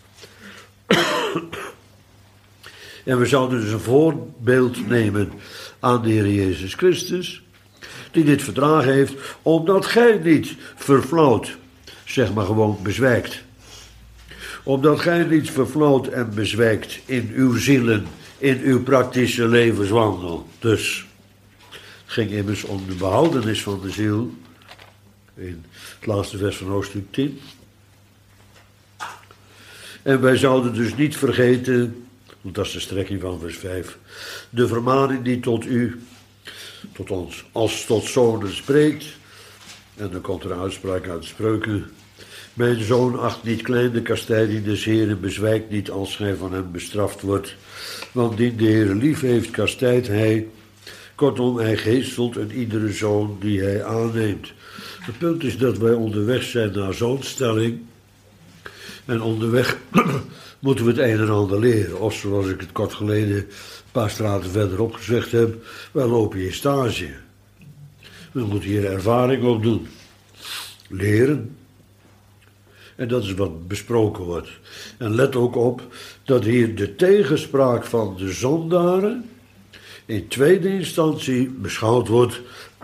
[SPEAKER 1] En we zouden dus een voorbeeld nemen aan de Heer Jezus Christus, die dit verdragen heeft, omdat gij niet verflauwt, zeg maar gewoon bezwijkt. Omdat gij niet verflauwt en bezwijkt in uw zielen, in uw praktische levenswandel. Dus, het ging immers om de behoudenis van de ziel, in het laatste vers van hoofdstuk tien. En wij zouden dus niet vergeten, want dat is de strekking van vers vijf, de vermaning die tot u, tot ons, als tot zonen spreekt. En dan komt er een uitspraak uit Spreuken. Mijn zoon, acht niet klein de kastijding des Heeren, bezwijkt niet als gij van hem bestraft wordt. Want die de Heere lief heeft, kastijdt hij. Kortom, hij geestelt een iedere zoon die hij aanneemt. Het punt is dat wij onderweg zijn naar zoonstelling. En onderweg moeten we het een en ander leren. Of zoals ik het kort geleden een paar straten verderop gezegd heb, wij lopen hier stage. We moeten hier ervaring op doen. Leren. En dat is wat besproken wordt. En let ook op dat hier de tegenspraak van de zondaren in tweede instantie beschouwd wordt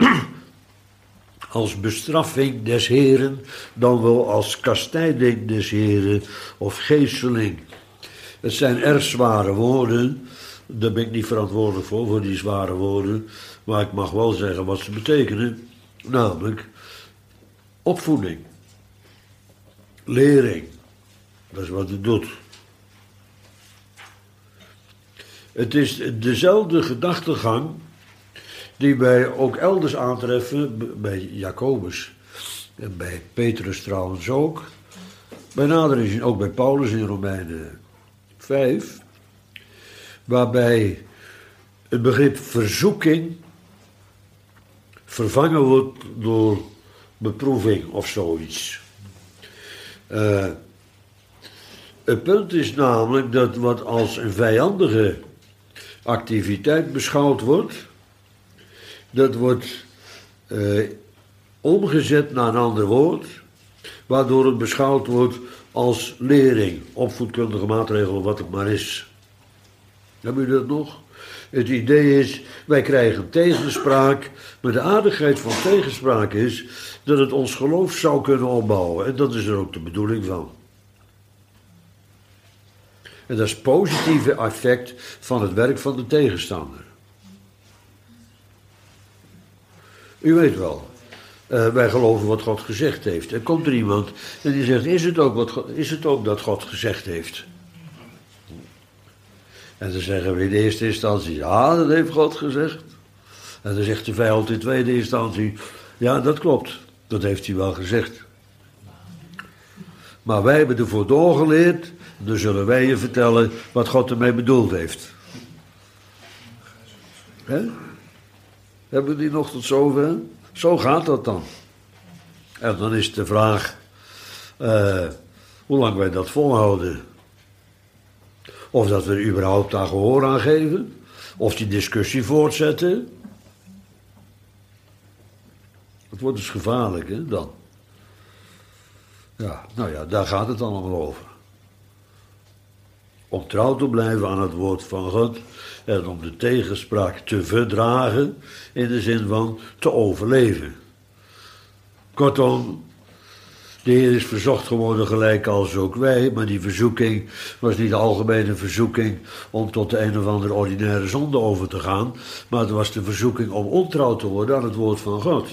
[SPEAKER 1] als bestraffing des Heren, dan wel als kastijding des Heren of geesteling. Het zijn erg zware woorden, daar ben ik niet verantwoordelijk voor, voor die zware woorden, maar ik mag wel zeggen wat ze betekenen, namelijk opvoeding, lering, dat is wat het doet. Het is dezelfde gedachtegang die wij ook elders aantreffen, bij Jacobus en bij Petrus trouwens ook. Bij nader is ook bij Paulus in Romeinen vijf, waarbij het begrip verzoeking vervangen wordt door beproeving of zoiets. Uh, het punt is namelijk dat wat als een vijandige activiteit beschouwd wordt, dat wordt uh, omgezet naar een ander woord, waardoor het beschouwd wordt als lering, opvoedkundige maatregelen, wat het maar is. Hebben jullie dat nog? Het idee is, wij krijgen tegenspraak, maar de aardigheid van tegenspraak is dat het ons geloof zou kunnen opbouwen. En dat is er ook de bedoeling van. En dat is het positieve effect van het werk van de tegenstander. U weet wel, uh, wij geloven wat God gezegd heeft. Er komt er iemand en die zegt, is het ook, wat God, is het ook dat God gezegd heeft? En dan zeggen we in de eerste instantie, ja, dat heeft God gezegd. En dan zegt de vijand in tweede instantie, ja, dat klopt, dat heeft hij wel gezegd. Maar wij hebben ervoor doorgeleerd, dan zullen wij je vertellen wat God ermee bedoeld heeft. Hè? Hebben we die nog tot zover? Zo gaat dat dan. En dan is de vraag, uh, hoe lang wij dat volhouden. Of dat we er überhaupt daar gehoor aan geven. Of die discussie voortzetten. Het wordt dus gevaarlijk, hè, dan. Ja, nou ja, daar gaat het allemaal over. Om trouw te blijven aan het woord van God. En om de tegenspraak te verdragen. In de zin van te overleven. Kortom, de Heer is verzocht geworden gelijk als ook wij. Maar die verzoeking was niet de algemene verzoeking om tot de een of andere ordinaire zonde over te gaan. Maar het was de verzoeking om ontrouw te worden aan het woord van God.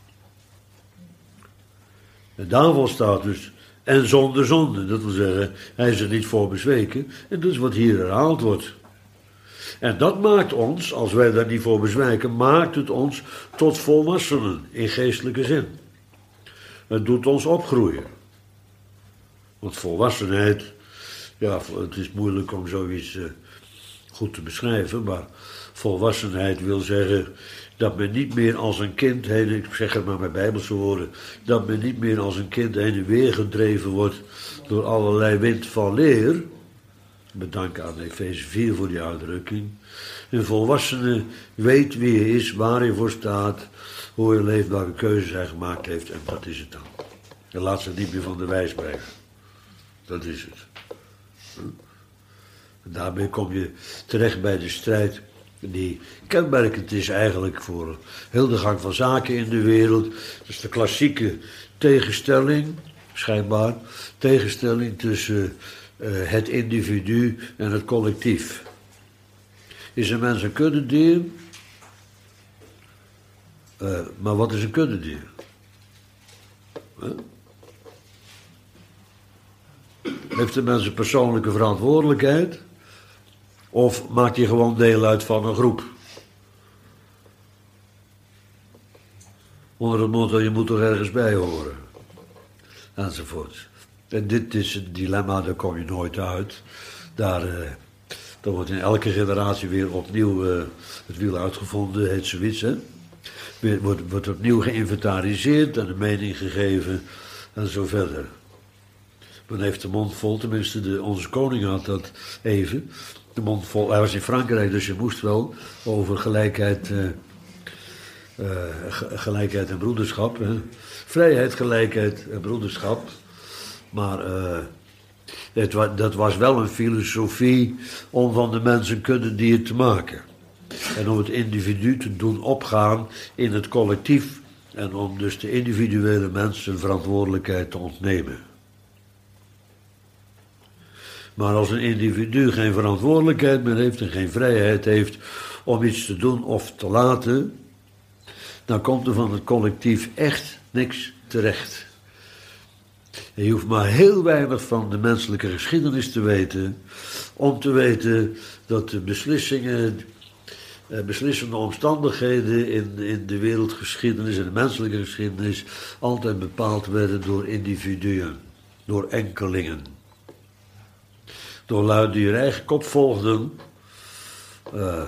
[SPEAKER 1] En daarvoor staat dus, en zonder zonde. Dat wil zeggen, hij is er niet voor bezweken. En dat is wat hier herhaald wordt. En dat maakt ons, als wij daar niet voor bezwijken, maakt het ons tot volwassenen in geestelijke zin. Het doet ons opgroeien. Want volwassenheid, ja, het is moeilijk om zoiets uh, goed te beschrijven, maar volwassenheid wil zeggen dat men niet meer als een kind heen, ik zeg het maar met bijbelse woorden, dat men niet meer als een kind heen en weer gedreven wordt door allerlei wind van leer. Bedankt aan Efeze vier voor die uitdrukking. Een volwassene weet wie hij is, waar hij voor staat, hoe hij leeft, welke keuzes hij gemaakt heeft, en dat is het dan. En laat zich niet meer van de wijs brengen. Dat is het. En daarmee kom je terecht bij de strijd die kenmerkend is eigenlijk voor heel de gang van zaken in de wereld. Dus de klassieke tegenstelling, schijnbaar, tegenstelling tussen uh, het individu en het collectief. Is een mens een kuddedier? Uh, maar wat is een kuddedier? Huh? Heeft de mens een persoonlijke verantwoordelijkheid? Of maakt hij gewoon deel uit van een groep? Onder het motto, je moet toch ergens bij horen. Enzovoort. En dit is het dilemma, daar kom je nooit uit. Daar, uh, daar wordt in elke generatie weer opnieuw uh, het wiel uitgevonden, heet zoiets, hè. Weer, wordt, wordt opnieuw geïnventariseerd en een mening gegeven en zo verder. Men heeft de mond vol, tenminste de, onze koning had dat even. De mond vol, hij was in Frankrijk, dus je moest wel over gelijkheid, uh, uh, gelijkheid en broederschap. Hè. Vrijheid, gelijkheid en broederschap. Maar uh, het wa- dat was wel een filosofie om van de mensen kunnen dier te maken. En om het individu te doen opgaan in het collectief. En om dus de individuele mens zijn verantwoordelijkheid te ontnemen. Maar als een individu geen verantwoordelijkheid meer heeft en geen vrijheid heeft om iets te doen of te laten, dan komt er van het collectief echt niks terecht. En je hoeft maar heel weinig van de menselijke geschiedenis te weten, om te weten dat de beslissingen, eh, beslissende omstandigheden in, in de wereldgeschiedenis en de menselijke geschiedenis altijd bepaald werden door individuen, door enkelingen. Door lui die hun eigen kop volgden. Uh,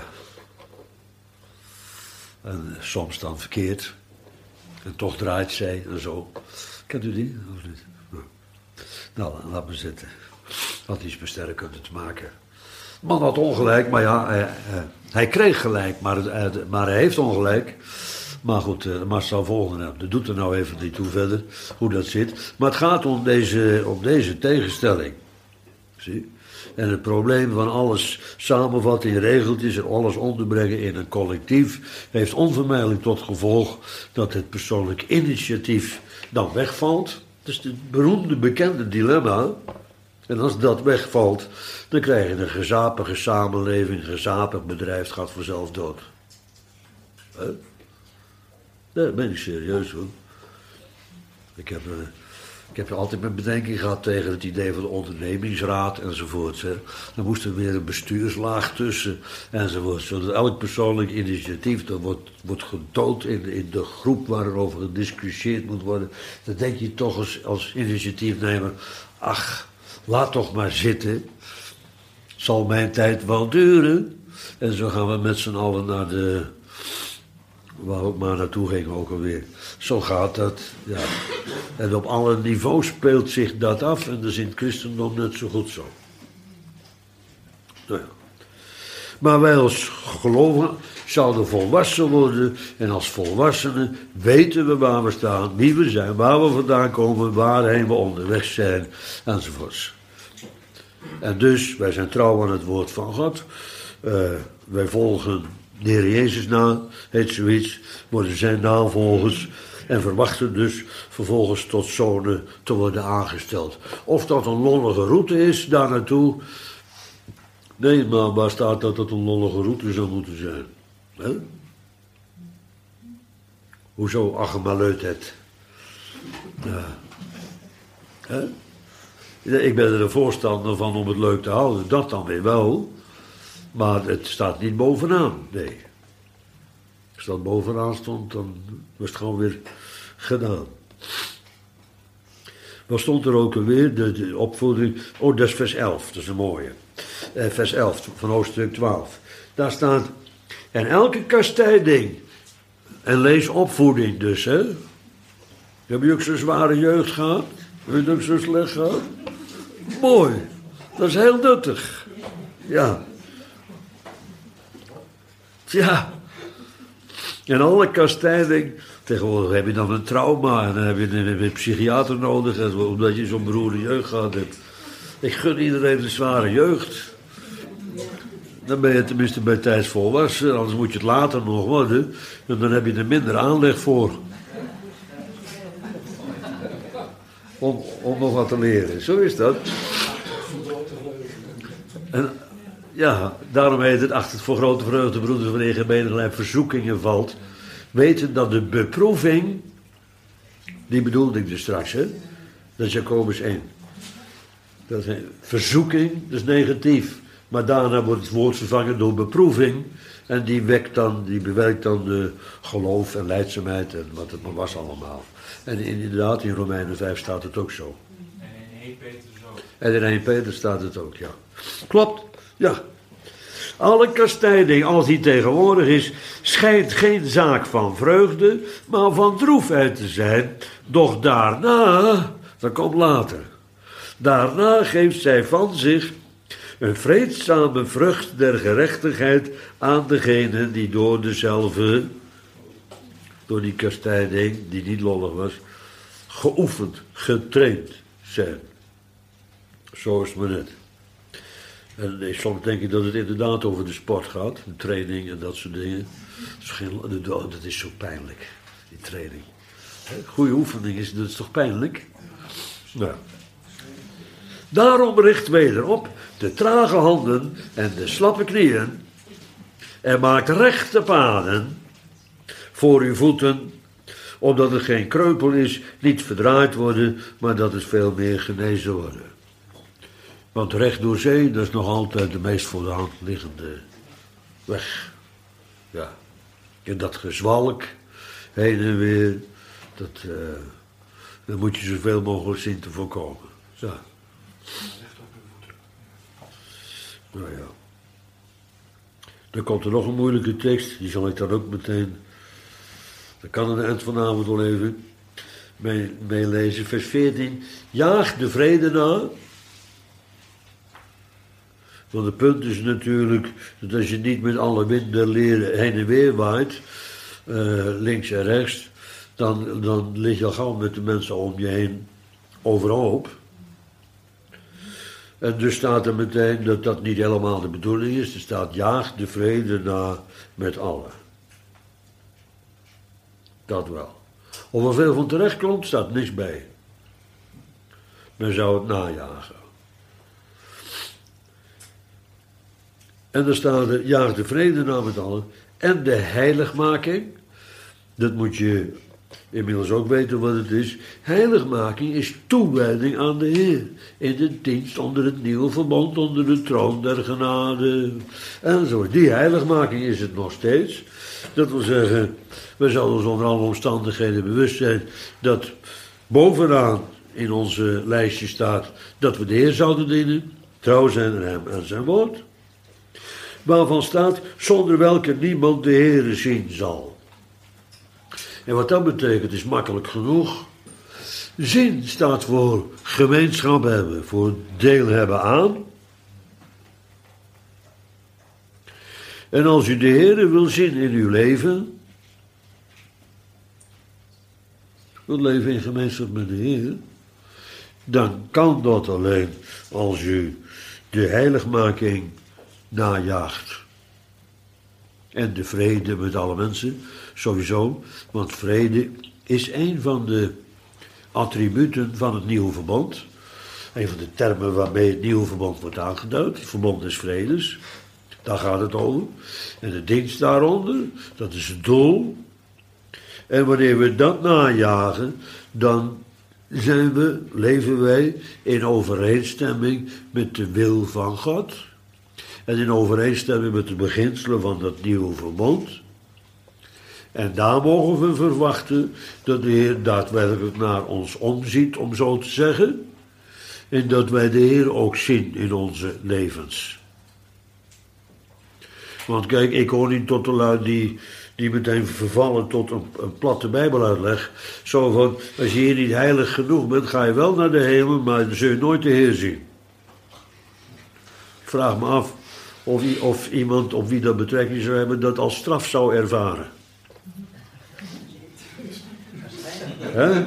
[SPEAKER 1] en soms dan verkeerd. En toch draait zij en zo. Kent u die? Of niet? Nou, laat me zitten. Had iets met sterrenkunde te maken. De man had ongelijk, maar ja, hij, hij kreeg gelijk, maar, maar hij heeft ongelijk. Maar goed, de massa volgende, dat doet er nou even niet toe verder, hoe dat zit. Maar het gaat om deze, om deze tegenstelling. Zie? En het probleem van alles samenvatten in regeltjes en alles onderbrengen in een collectief heeft onvermijdelijk tot gevolg dat het persoonlijk initiatief dan wegvalt. Dat is het beroemde, bekende dilemma. En als dat wegvalt, dan krijg je een gezapige samenleving, een gezapig bedrijf, het gaat vanzelf dood. Huh? Daar ben ik serieus hoor. Ik heb... Uh, Ik heb altijd mijn bedenking gehad tegen het idee van de ondernemingsraad enzovoort. Hè. Dan moest er weer een bestuurslaag tussen enzovoort. Zodat elk persoonlijk initiatief dat wordt, wordt gedood in, in de groep waar er over gediscussieerd moet worden. Dan denk je toch als, als initiatiefnemer, ach, laat toch maar zitten. Zal mijn tijd wel duren. En zo gaan we met z'n allen naar de... waar we ook maar naartoe gingen ook alweer. Zo gaat dat, ja. En op alle niveaus speelt zich dat af en dat is in het christendom net zo goed zo. Nou ja. Maar wij als gelovigen zouden volwassen worden en als volwassenen weten we waar we staan, wie we zijn, waar we vandaan komen, waarheen we onderweg zijn, enzovoorts. En dus, wij zijn trouw aan het woord van God. Uh, wij volgen de Heer Jezus na, heet zoiets, worden zijn navolgers en verwachten dus vervolgens tot zonen te worden aangesteld. Of dat een lollige route is, daar naartoe. Nee, maar waar staat dat het een lollige route zou moeten zijn? He? Hoezo achemaleut het? Ja. He? Ik ben er een voorstander van om het leuk te houden, dat dan weer wel. Maar het staat niet bovenaan, nee. Als dat bovenaan stond, dan was het gewoon weer gedaan. Wat stond er ook alweer? De, de opvoeding. Oh, dat is vers elf, dat is een mooie. Eh, vers elf van hoofdstuk twaalf. Daar staat, en elke kastijding, en lees opvoeding dus, hè. Heb je ook zo'n zware jeugd gehad? Heb je het ook zo slecht gehad? Mooi, dat is heel nuttig. Ja. Ja. En alle kastijding, tegenwoordig heb je dan een trauma en dan heb je een, een psychiater nodig, omdat je zo'n beroerde jeugd gehad hebt. Ik gun iedereen een zware jeugd. Dan ben je tenminste bij tijds volwassen, anders moet je het later nog worden. En dan heb je er minder aanleg voor. Om, om nog wat te leren, zo is dat. En ja, daarom heet het, achter het voor grote vreugde, broeders van eigen benen verzoekingen valt. Weten dat de beproeving, die bedoelde ik dus straks, hè. Dat is Jacobus één. Dat is verzoeking, dat is negatief. Maar daarna wordt het woord vervangen door beproeving. En die wekt dan, die bewerkt dan de geloof en lijdzaamheid en wat het maar was allemaal. En inderdaad, in Romeinen vijf staat het ook zo.
[SPEAKER 2] En in één Petrus ook.
[SPEAKER 1] En in één Petrus staat het ook, ja. Klopt, ja. Alle kastijding, als die tegenwoordig is, schijnt geen zaak van vreugde, maar van droefheid te zijn. Doch daarna, dat komt later, daarna geeft zij van zich een vreedzame vrucht der gerechtigheid aan degene die door dezelfde, door die kastijding, die niet lollig was, geoefend, getraind zijn. Zo is het maar net. En nee, soms denk ik dat het inderdaad over de sport gaat, de training en dat soort dingen. Dat is, geen, dat is zo pijnlijk, die training. Goede oefening is, dat is toch pijnlijk? Nou. Daarom richt wederop de trage handen en de slappe knieën en maakt rechte paden voor uw voeten, opdat het geen kreupel is, niet verdraaid worden, maar dat het veel meer genezen worden. Want recht door zee, dat is nog altijd de meest voor de hand liggende weg. Ja. En dat gezwalk, heen en weer, dat, uh, dat moet je zoveel mogelijk zien te voorkomen. Ja. Nou ja. Dan komt er nog een moeilijke tekst, die zal ik dan ook meteen, dat kan aan het eind vanavond wel even meelezen. Vers veertien, jaag de vrede na. Want het punt is natuurlijk dat als je niet met alle winden leren heen en weer waait, uh, links en rechts, dan, dan lig je al gauw met de mensen om je heen overhoop. En dus staat er meteen dat dat niet helemaal de bedoeling is. Er staat jaag de vrede na met allen. Dat wel. Of er veel van terecht komt, staat niks bij. Men zou het najagen. En dan staat er, jaag de vrede na met allen. En de heiligmaking. Dat moet je inmiddels ook weten wat het is. Heiligmaking is toewijding aan de Heer. In de dienst onder het nieuwe verbond, onder de troon der genade. En zo. Die heiligmaking is het nog steeds. Dat wil zeggen, we zullen ons onder alle omstandigheden bewust zijn dat bovenaan in onze lijstje staat dat we de Heer zouden dienen. Trouw zijn aan hem en zijn woord. Waarvan staat, zonder welke niemand de Heere zien zal. En wat dat betekent is makkelijk genoeg. Zien staat voor gemeenschap hebben, voor deel hebben aan. En als u de Heere wil zien in uw leven, wil leven in gemeenschap met de Heer, dan kan dat alleen als u de heiligmaking najaagt. En de vrede met alle mensen, sowieso, want vrede is een van de attributen van het nieuwe verbond. Een van de termen waarmee het nieuwe verbond wordt aangeduid. Het verbond des vredes, daar gaat het over. En de dienst daaronder, dat is het doel. En wanneer we dat najagen, dan zijn we, leven wij in overeenstemming met de wil van God. En in overeenstemming met de beginselen van dat nieuwe verbond. En daar mogen we verwachten dat de Heer daadwerkelijk naar ons omziet, om zo te zeggen. En dat wij de Heer ook zien in onze levens. Want kijk, ik hoor niet tot de lui die, die meteen vervallen tot een, een platte bijbeluitleg. Zo van, als je hier niet heilig genoeg bent, ga je wel naar de hemel, maar dan zul je nooit de Heer zien. Ik vraag me af of, of iemand op wie dat betrekking zou hebben, dat als straf zou ervaren. He?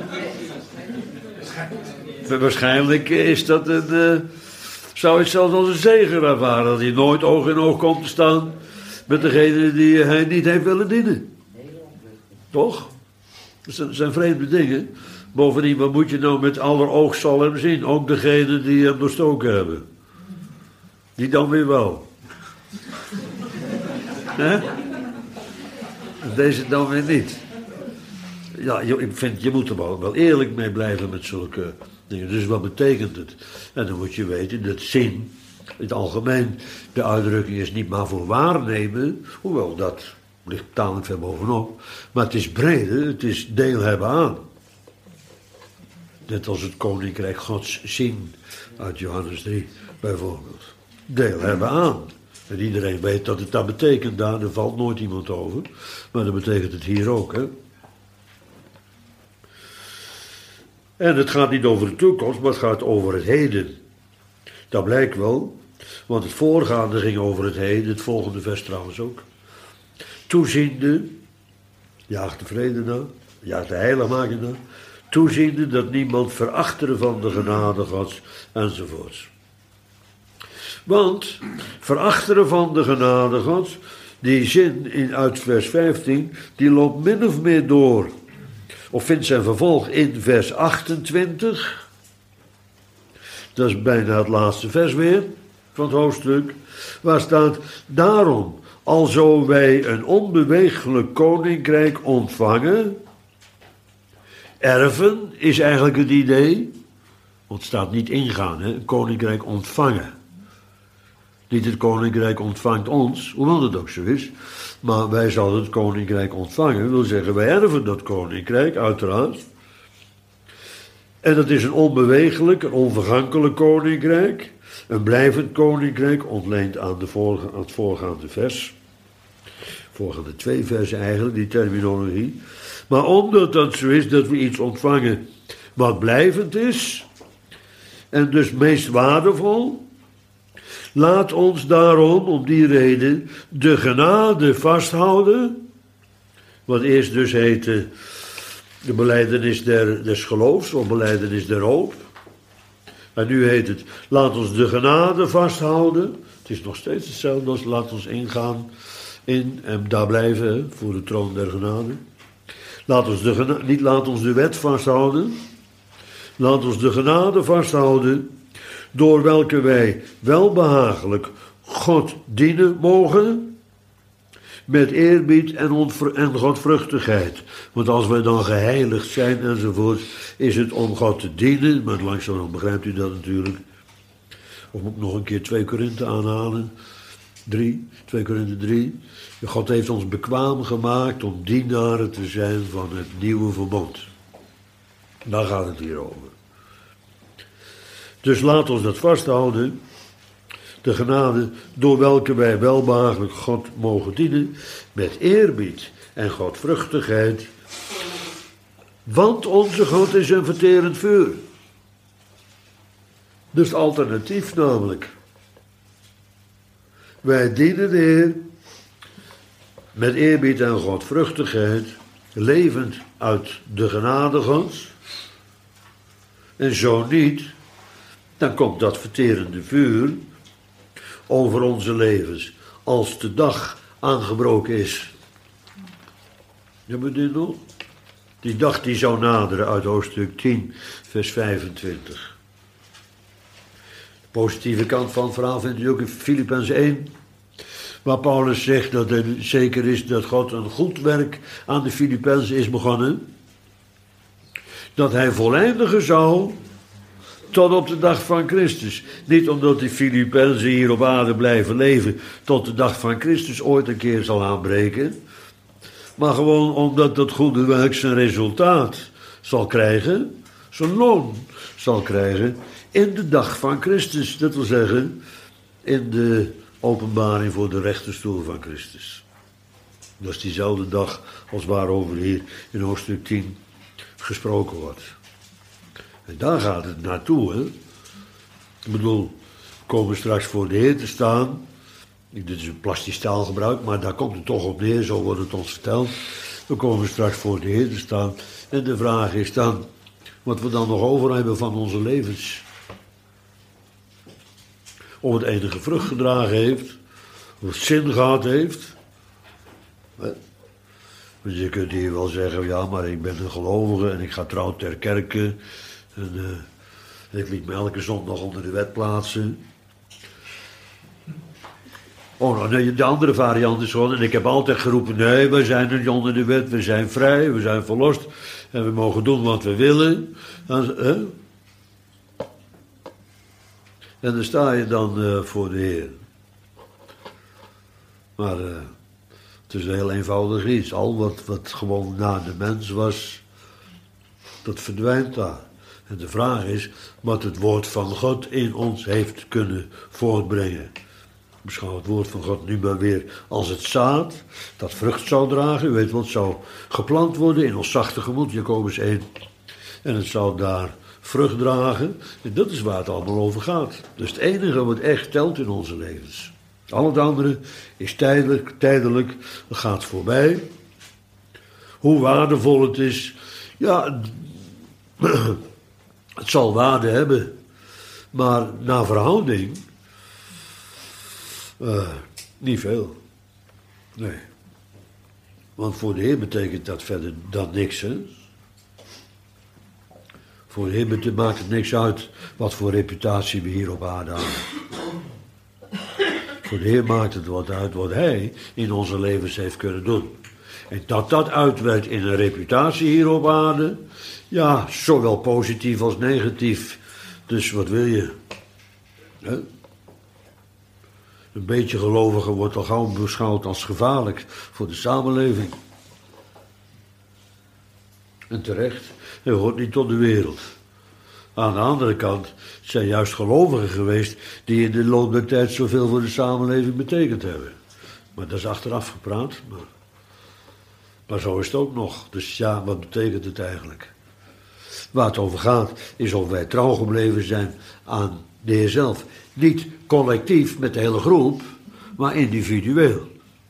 [SPEAKER 1] Waarschijnlijk is dat een, uh, zou het zelfs als een zegen ervaren, dat hij nooit oog in oog komt te staan met degene die hij niet heeft willen dienen. Toch? Dat zijn, zijn vreemde dingen. Bovendien, wat moet je nou met aller oog zal hem zien? Ook degene die hem doorstoken hebben. Die dan weer wel. He? Deze dan weer niet. Ja, ik vind, je moet er wel, wel eerlijk mee blijven met zulke dingen. Dus wat betekent het? En dan moet je weten dat zin In het algemeen, de uitdrukking is niet maar voor waarnemen, hoewel dat ligt tamelijk ver bovenop. Maar het is breder, het is deel hebben aan. Net als het koninkrijk Gods zien uit Johannes drie bijvoorbeeld. Deel hebben aan. En iedereen weet dat het dat betekent daar, er valt nooit iemand over. Maar dat betekent het hier ook, hè. En het gaat niet over de toekomst, maar het gaat over het heden. Dat blijkt wel, want het voorgaande ging over het heden, het volgende vers trouwens ook. Toeziende, jaagt de vrede na, jaagt de heiligmaking na. Toeziende dat niemand verachteren van de genade Gods, enzovoorts. Want verachteren van de genade Gods, die zin in, uit vers vijftien, die loopt min of meer door. Of vindt zijn vervolg in vers achtentwintig. Dat is bijna het laatste vers weer van het hoofdstuk. Waar staat, daarom, alzo wij een onbeweeglijk koninkrijk ontvangen. Erven is eigenlijk het idee. Want het staat niet ingaan, hè? Een koninkrijk ontvangen. Niet het koninkrijk ontvangt ons, hoewel dat ook zo is. Maar wij zouden het koninkrijk ontvangen. Dat wil zeggen, wij erven dat koninkrijk, uiteraard. En dat is een onbeweeglijk, een onvergankelijk koninkrijk. Een blijvend koninkrijk, ontleend aan, de voorga- aan het voorgaande vers. Voorgaande twee versen eigenlijk, die terminologie. Maar omdat dat zo is dat we iets ontvangen wat blijvend is. En dus meest waardevol. Laat ons daarom, om die reden, de genade vasthouden. Wat eerst dus heette de belijdenis der, des geloofs, of belijdenis der hoop. En nu heet het, laat ons de genade vasthouden. Het is nog steeds hetzelfde als laat ons ingaan in en daar blijven, hè, voor de troon der genade. Laat ons de genade, niet laat ons de wet vasthouden. Laat ons de genade vasthouden, door welke wij welbehagelijk God dienen mogen, met eerbied en, ontvr- en godvruchtigheid. Want als wij dan geheiligd zijn enzovoort, is het om God te dienen, maar langzaam begrijpt u dat natuurlijk. Of moet ik nog een keer twee Korinthe aanhalen? drie, twee Korinthe drie. God heeft ons bekwaam gemaakt om dienaren te zijn van het nieuwe verbond. Daar gaat het hier over. Dus laat ons dat vasthouden. De genade door welke wij welbehagelijk God mogen dienen. Met eerbied en godvruchtigheid. Want onze God is een verterend vuur. Dus het alternatief namelijk. Wij dienen de Heer met eerbied en godvruchtigheid, levend uit de genade Gods. En zo niet, dan komt dat verterende vuur over onze levens, als de dag aangebroken is. Hebben we dit nog? Die dag die zou naderen uit hoofdstuk tien, vers vijfentwintig. De positieve kant van het verhaal vindt u ook in Filippenzen één. Waar Paulus zegt dat het zeker is dat God een goed werk aan de Filippenzen is begonnen. Dat hij voleindigen zou tot op de dag van Christus. Niet omdat die Filippenzen hier op aarde blijven leven tot de dag van Christus ooit een keer zal aanbreken. Maar gewoon omdat dat goede werk zijn resultaat zal krijgen. Zijn loon zal krijgen in de dag van Christus. Dat wil zeggen in de openbaring voor de rechterstoel van Christus. Dat is diezelfde dag als waarover hier in hoofdstuk tien gesproken wordt. En daar gaat het naartoe, hè. Ik bedoel, we komen straks voor de Heer te staan. Dit is een plastisch taalgebruik, maar daar komt het toch op neer, zo wordt het ons verteld. We komen straks voor de Heer te staan. En de vraag is dan, wat we dan nog over hebben van onze levens. Of het enige vrucht gedragen heeft, of het zin gehad heeft. Dus je kunt hier wel zeggen, ja, maar ik ben een gelovige en ik ga trouw ter kerke. En uh, ik liet me elke zondag onder de wet plaatsen. Oh, nou, nee, de andere variant is gewoon, en ik heb altijd geroepen, nee, we zijn er niet onder de wet, we zijn vrij, we zijn verlost. En we mogen doen wat we willen. En, uh, En dan sta je dan uh, voor de Heer. Maar uh, het is een heel eenvoudig iets. Al wat, wat gewoon na de mens was, dat verdwijnt daar. En de vraag is wat het woord van God in ons heeft kunnen voortbrengen. Beschouw het woord van God nu maar weer als het zaad dat vrucht zou dragen. U weet wat, het zou geplant worden in ons zachte gemoed, Jacobus één. En het zou daar vrucht dragen. En dat is waar het allemaal over gaat. Dus het enige wat echt telt in onze levens. Al het andere is tijdelijk, tijdelijk, het gaat voorbij. Hoe waardevol het is, ja, het zal waarde hebben. Maar naar verhouding, uh, niet veel. Nee. Want voor de Heer betekent dat verder dan niks, hè. Voor de Heer maakt het niks uit wat voor reputatie we hier op aarde hebben. Voor de Heer maakt het wat uit wat Hij in onze levens heeft kunnen doen. En dat dat uitwerkt in een reputatie hier op aarde, ja, zowel positief als negatief. Dus wat wil je? He? Een beetje gelovige wordt al gauw beschouwd als gevaarlijk voor de samenleving. En terecht, hij hoort niet tot de wereld. Aan de andere kant zijn juist gelovigen geweest die in de loop der tijd zoveel voor de samenleving betekend hebben. Maar dat is achteraf gepraat. Maar, maar zo is het ook nog. Dus ja, wat betekent het eigenlijk? Waar het over gaat is of wij trouw gebleven zijn aan de Heer zelf. Niet collectief met de hele groep, maar individueel.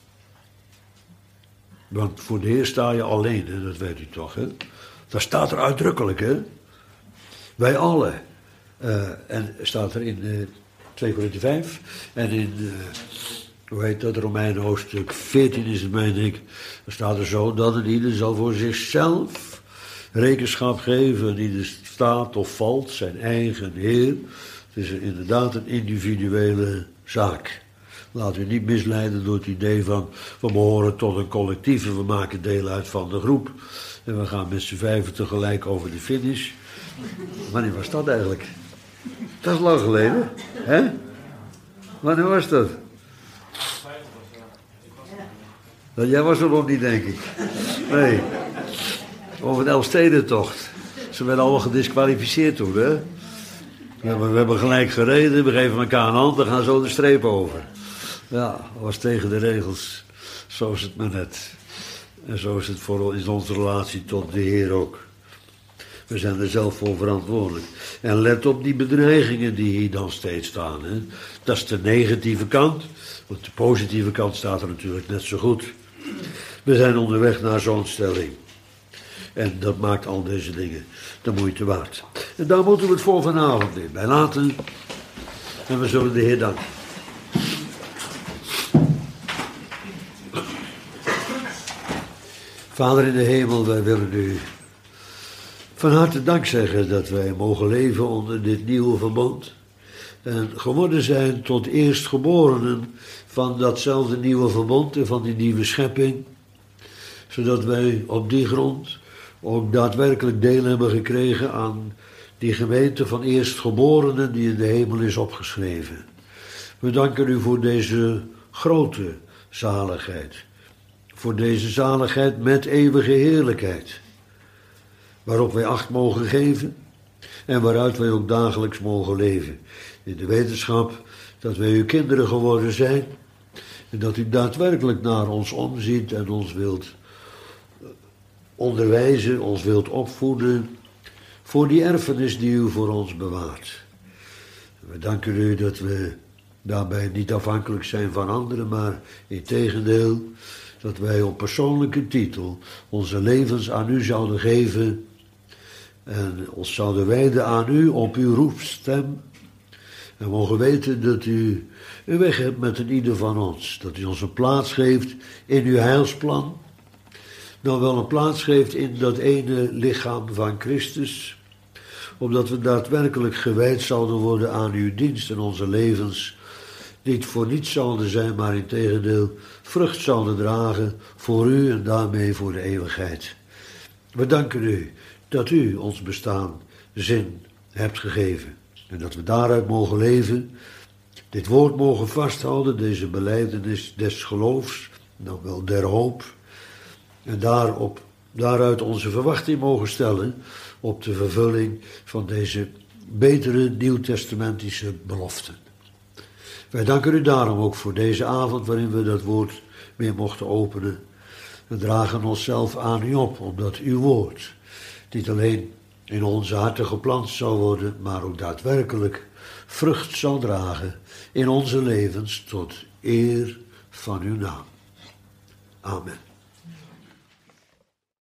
[SPEAKER 1] Want voor de Heer sta je alleen, hè? Dat weet u toch, hè? Dat staat er uitdrukkelijk, hè? Wij allen. Uh, en staat er in uh, twee Korinthe vijf en in, uh, hoe heet dat, Romeinen hoofdstuk veertien is het, meen ik. Dan staat er zo dat een ieder zal voor zichzelf rekenschap geven. En ieder staat of valt zijn eigen Heer. Het is inderdaad een individuele zaak. Laat u niet misleiden door het idee van we behoren tot een collectief en we maken deel uit van de groep. En we gaan met z'n vijven tegelijk over de finish. Wanneer was dat eigenlijk? Dat is lang geleden, hè? Wanneer was dat? Dat jij was er nog niet, denk ik. Nee. Over de Elfstedentocht. Ze werden allemaal gedisqualificeerd toen, hè? We hebben, we hebben gelijk gereden, we geven elkaar een hand, we gaan zo de streep over. Ja, dat was tegen de regels. Zo is het maar net. En zo is het voor in onze relatie tot de Heer ook. We zijn er zelf voor verantwoordelijk. En let op die bedreigingen die hier dan steeds staan. Hè. Dat is de negatieve kant. Want de positieve kant staat er natuurlijk net zo goed. We zijn onderweg naar zo'n stelling. En dat maakt al deze dingen de moeite waard. En daar moeten we het voor vanavond in bij laten. En we zullen de Heer danken. Vader in de hemel, wij willen u van harte dank zeggen dat wij mogen leven onder dit nieuwe verbond. En geworden zijn tot eerstgeborenen van datzelfde nieuwe verbond en van die nieuwe schepping. Zodat wij op die grond ook daadwerkelijk deel hebben gekregen aan die gemeente van eerstgeborenen die in de hemel is opgeschreven. We danken u voor deze grote zaligheid. Voor deze zaligheid met eeuwige heerlijkheid. Waarop wij acht mogen geven en waaruit wij ook dagelijks mogen leven. In de wetenschap dat wij uw kinderen geworden zijn en dat u daadwerkelijk naar ons omziet en ons wilt onderwijzen, ons wilt opvoeden voor die erfenis die u voor ons bewaart. We danken u dat we daarbij niet afhankelijk zijn van anderen, maar integendeel dat wij op persoonlijke titel onze levens aan u zouden geven en ons zouden wijden aan u op uw roepstem. En mogen weten dat u een weg hebt met een ieder van ons. Dat u ons een plaats geeft in uw heilsplan. Dan wel een plaats geeft in dat ene lichaam van Christus. Opdat we daadwerkelijk gewijd zouden worden aan uw dienst en onze levens niet voor niets zouden zijn, maar integendeel vrucht zouden dragen voor u en daarmee voor de eeuwigheid. We danken u dat u ons bestaan zin hebt gegeven. En dat we daaruit mogen leven, dit woord mogen vasthouden, deze belijdenis des geloofs, nou wel der hoop. En daarop, daaruit onze verwachting mogen stellen op de vervulling van deze betere nieuwtestamentische beloften. Wij danken u daarom ook voor deze avond waarin we dat woord weer mochten openen. We dragen onszelf aan u op, omdat uw woord niet alleen in onze harten geplant zal worden, maar ook daadwerkelijk vrucht zal dragen in onze levens tot eer van uw naam. Amen.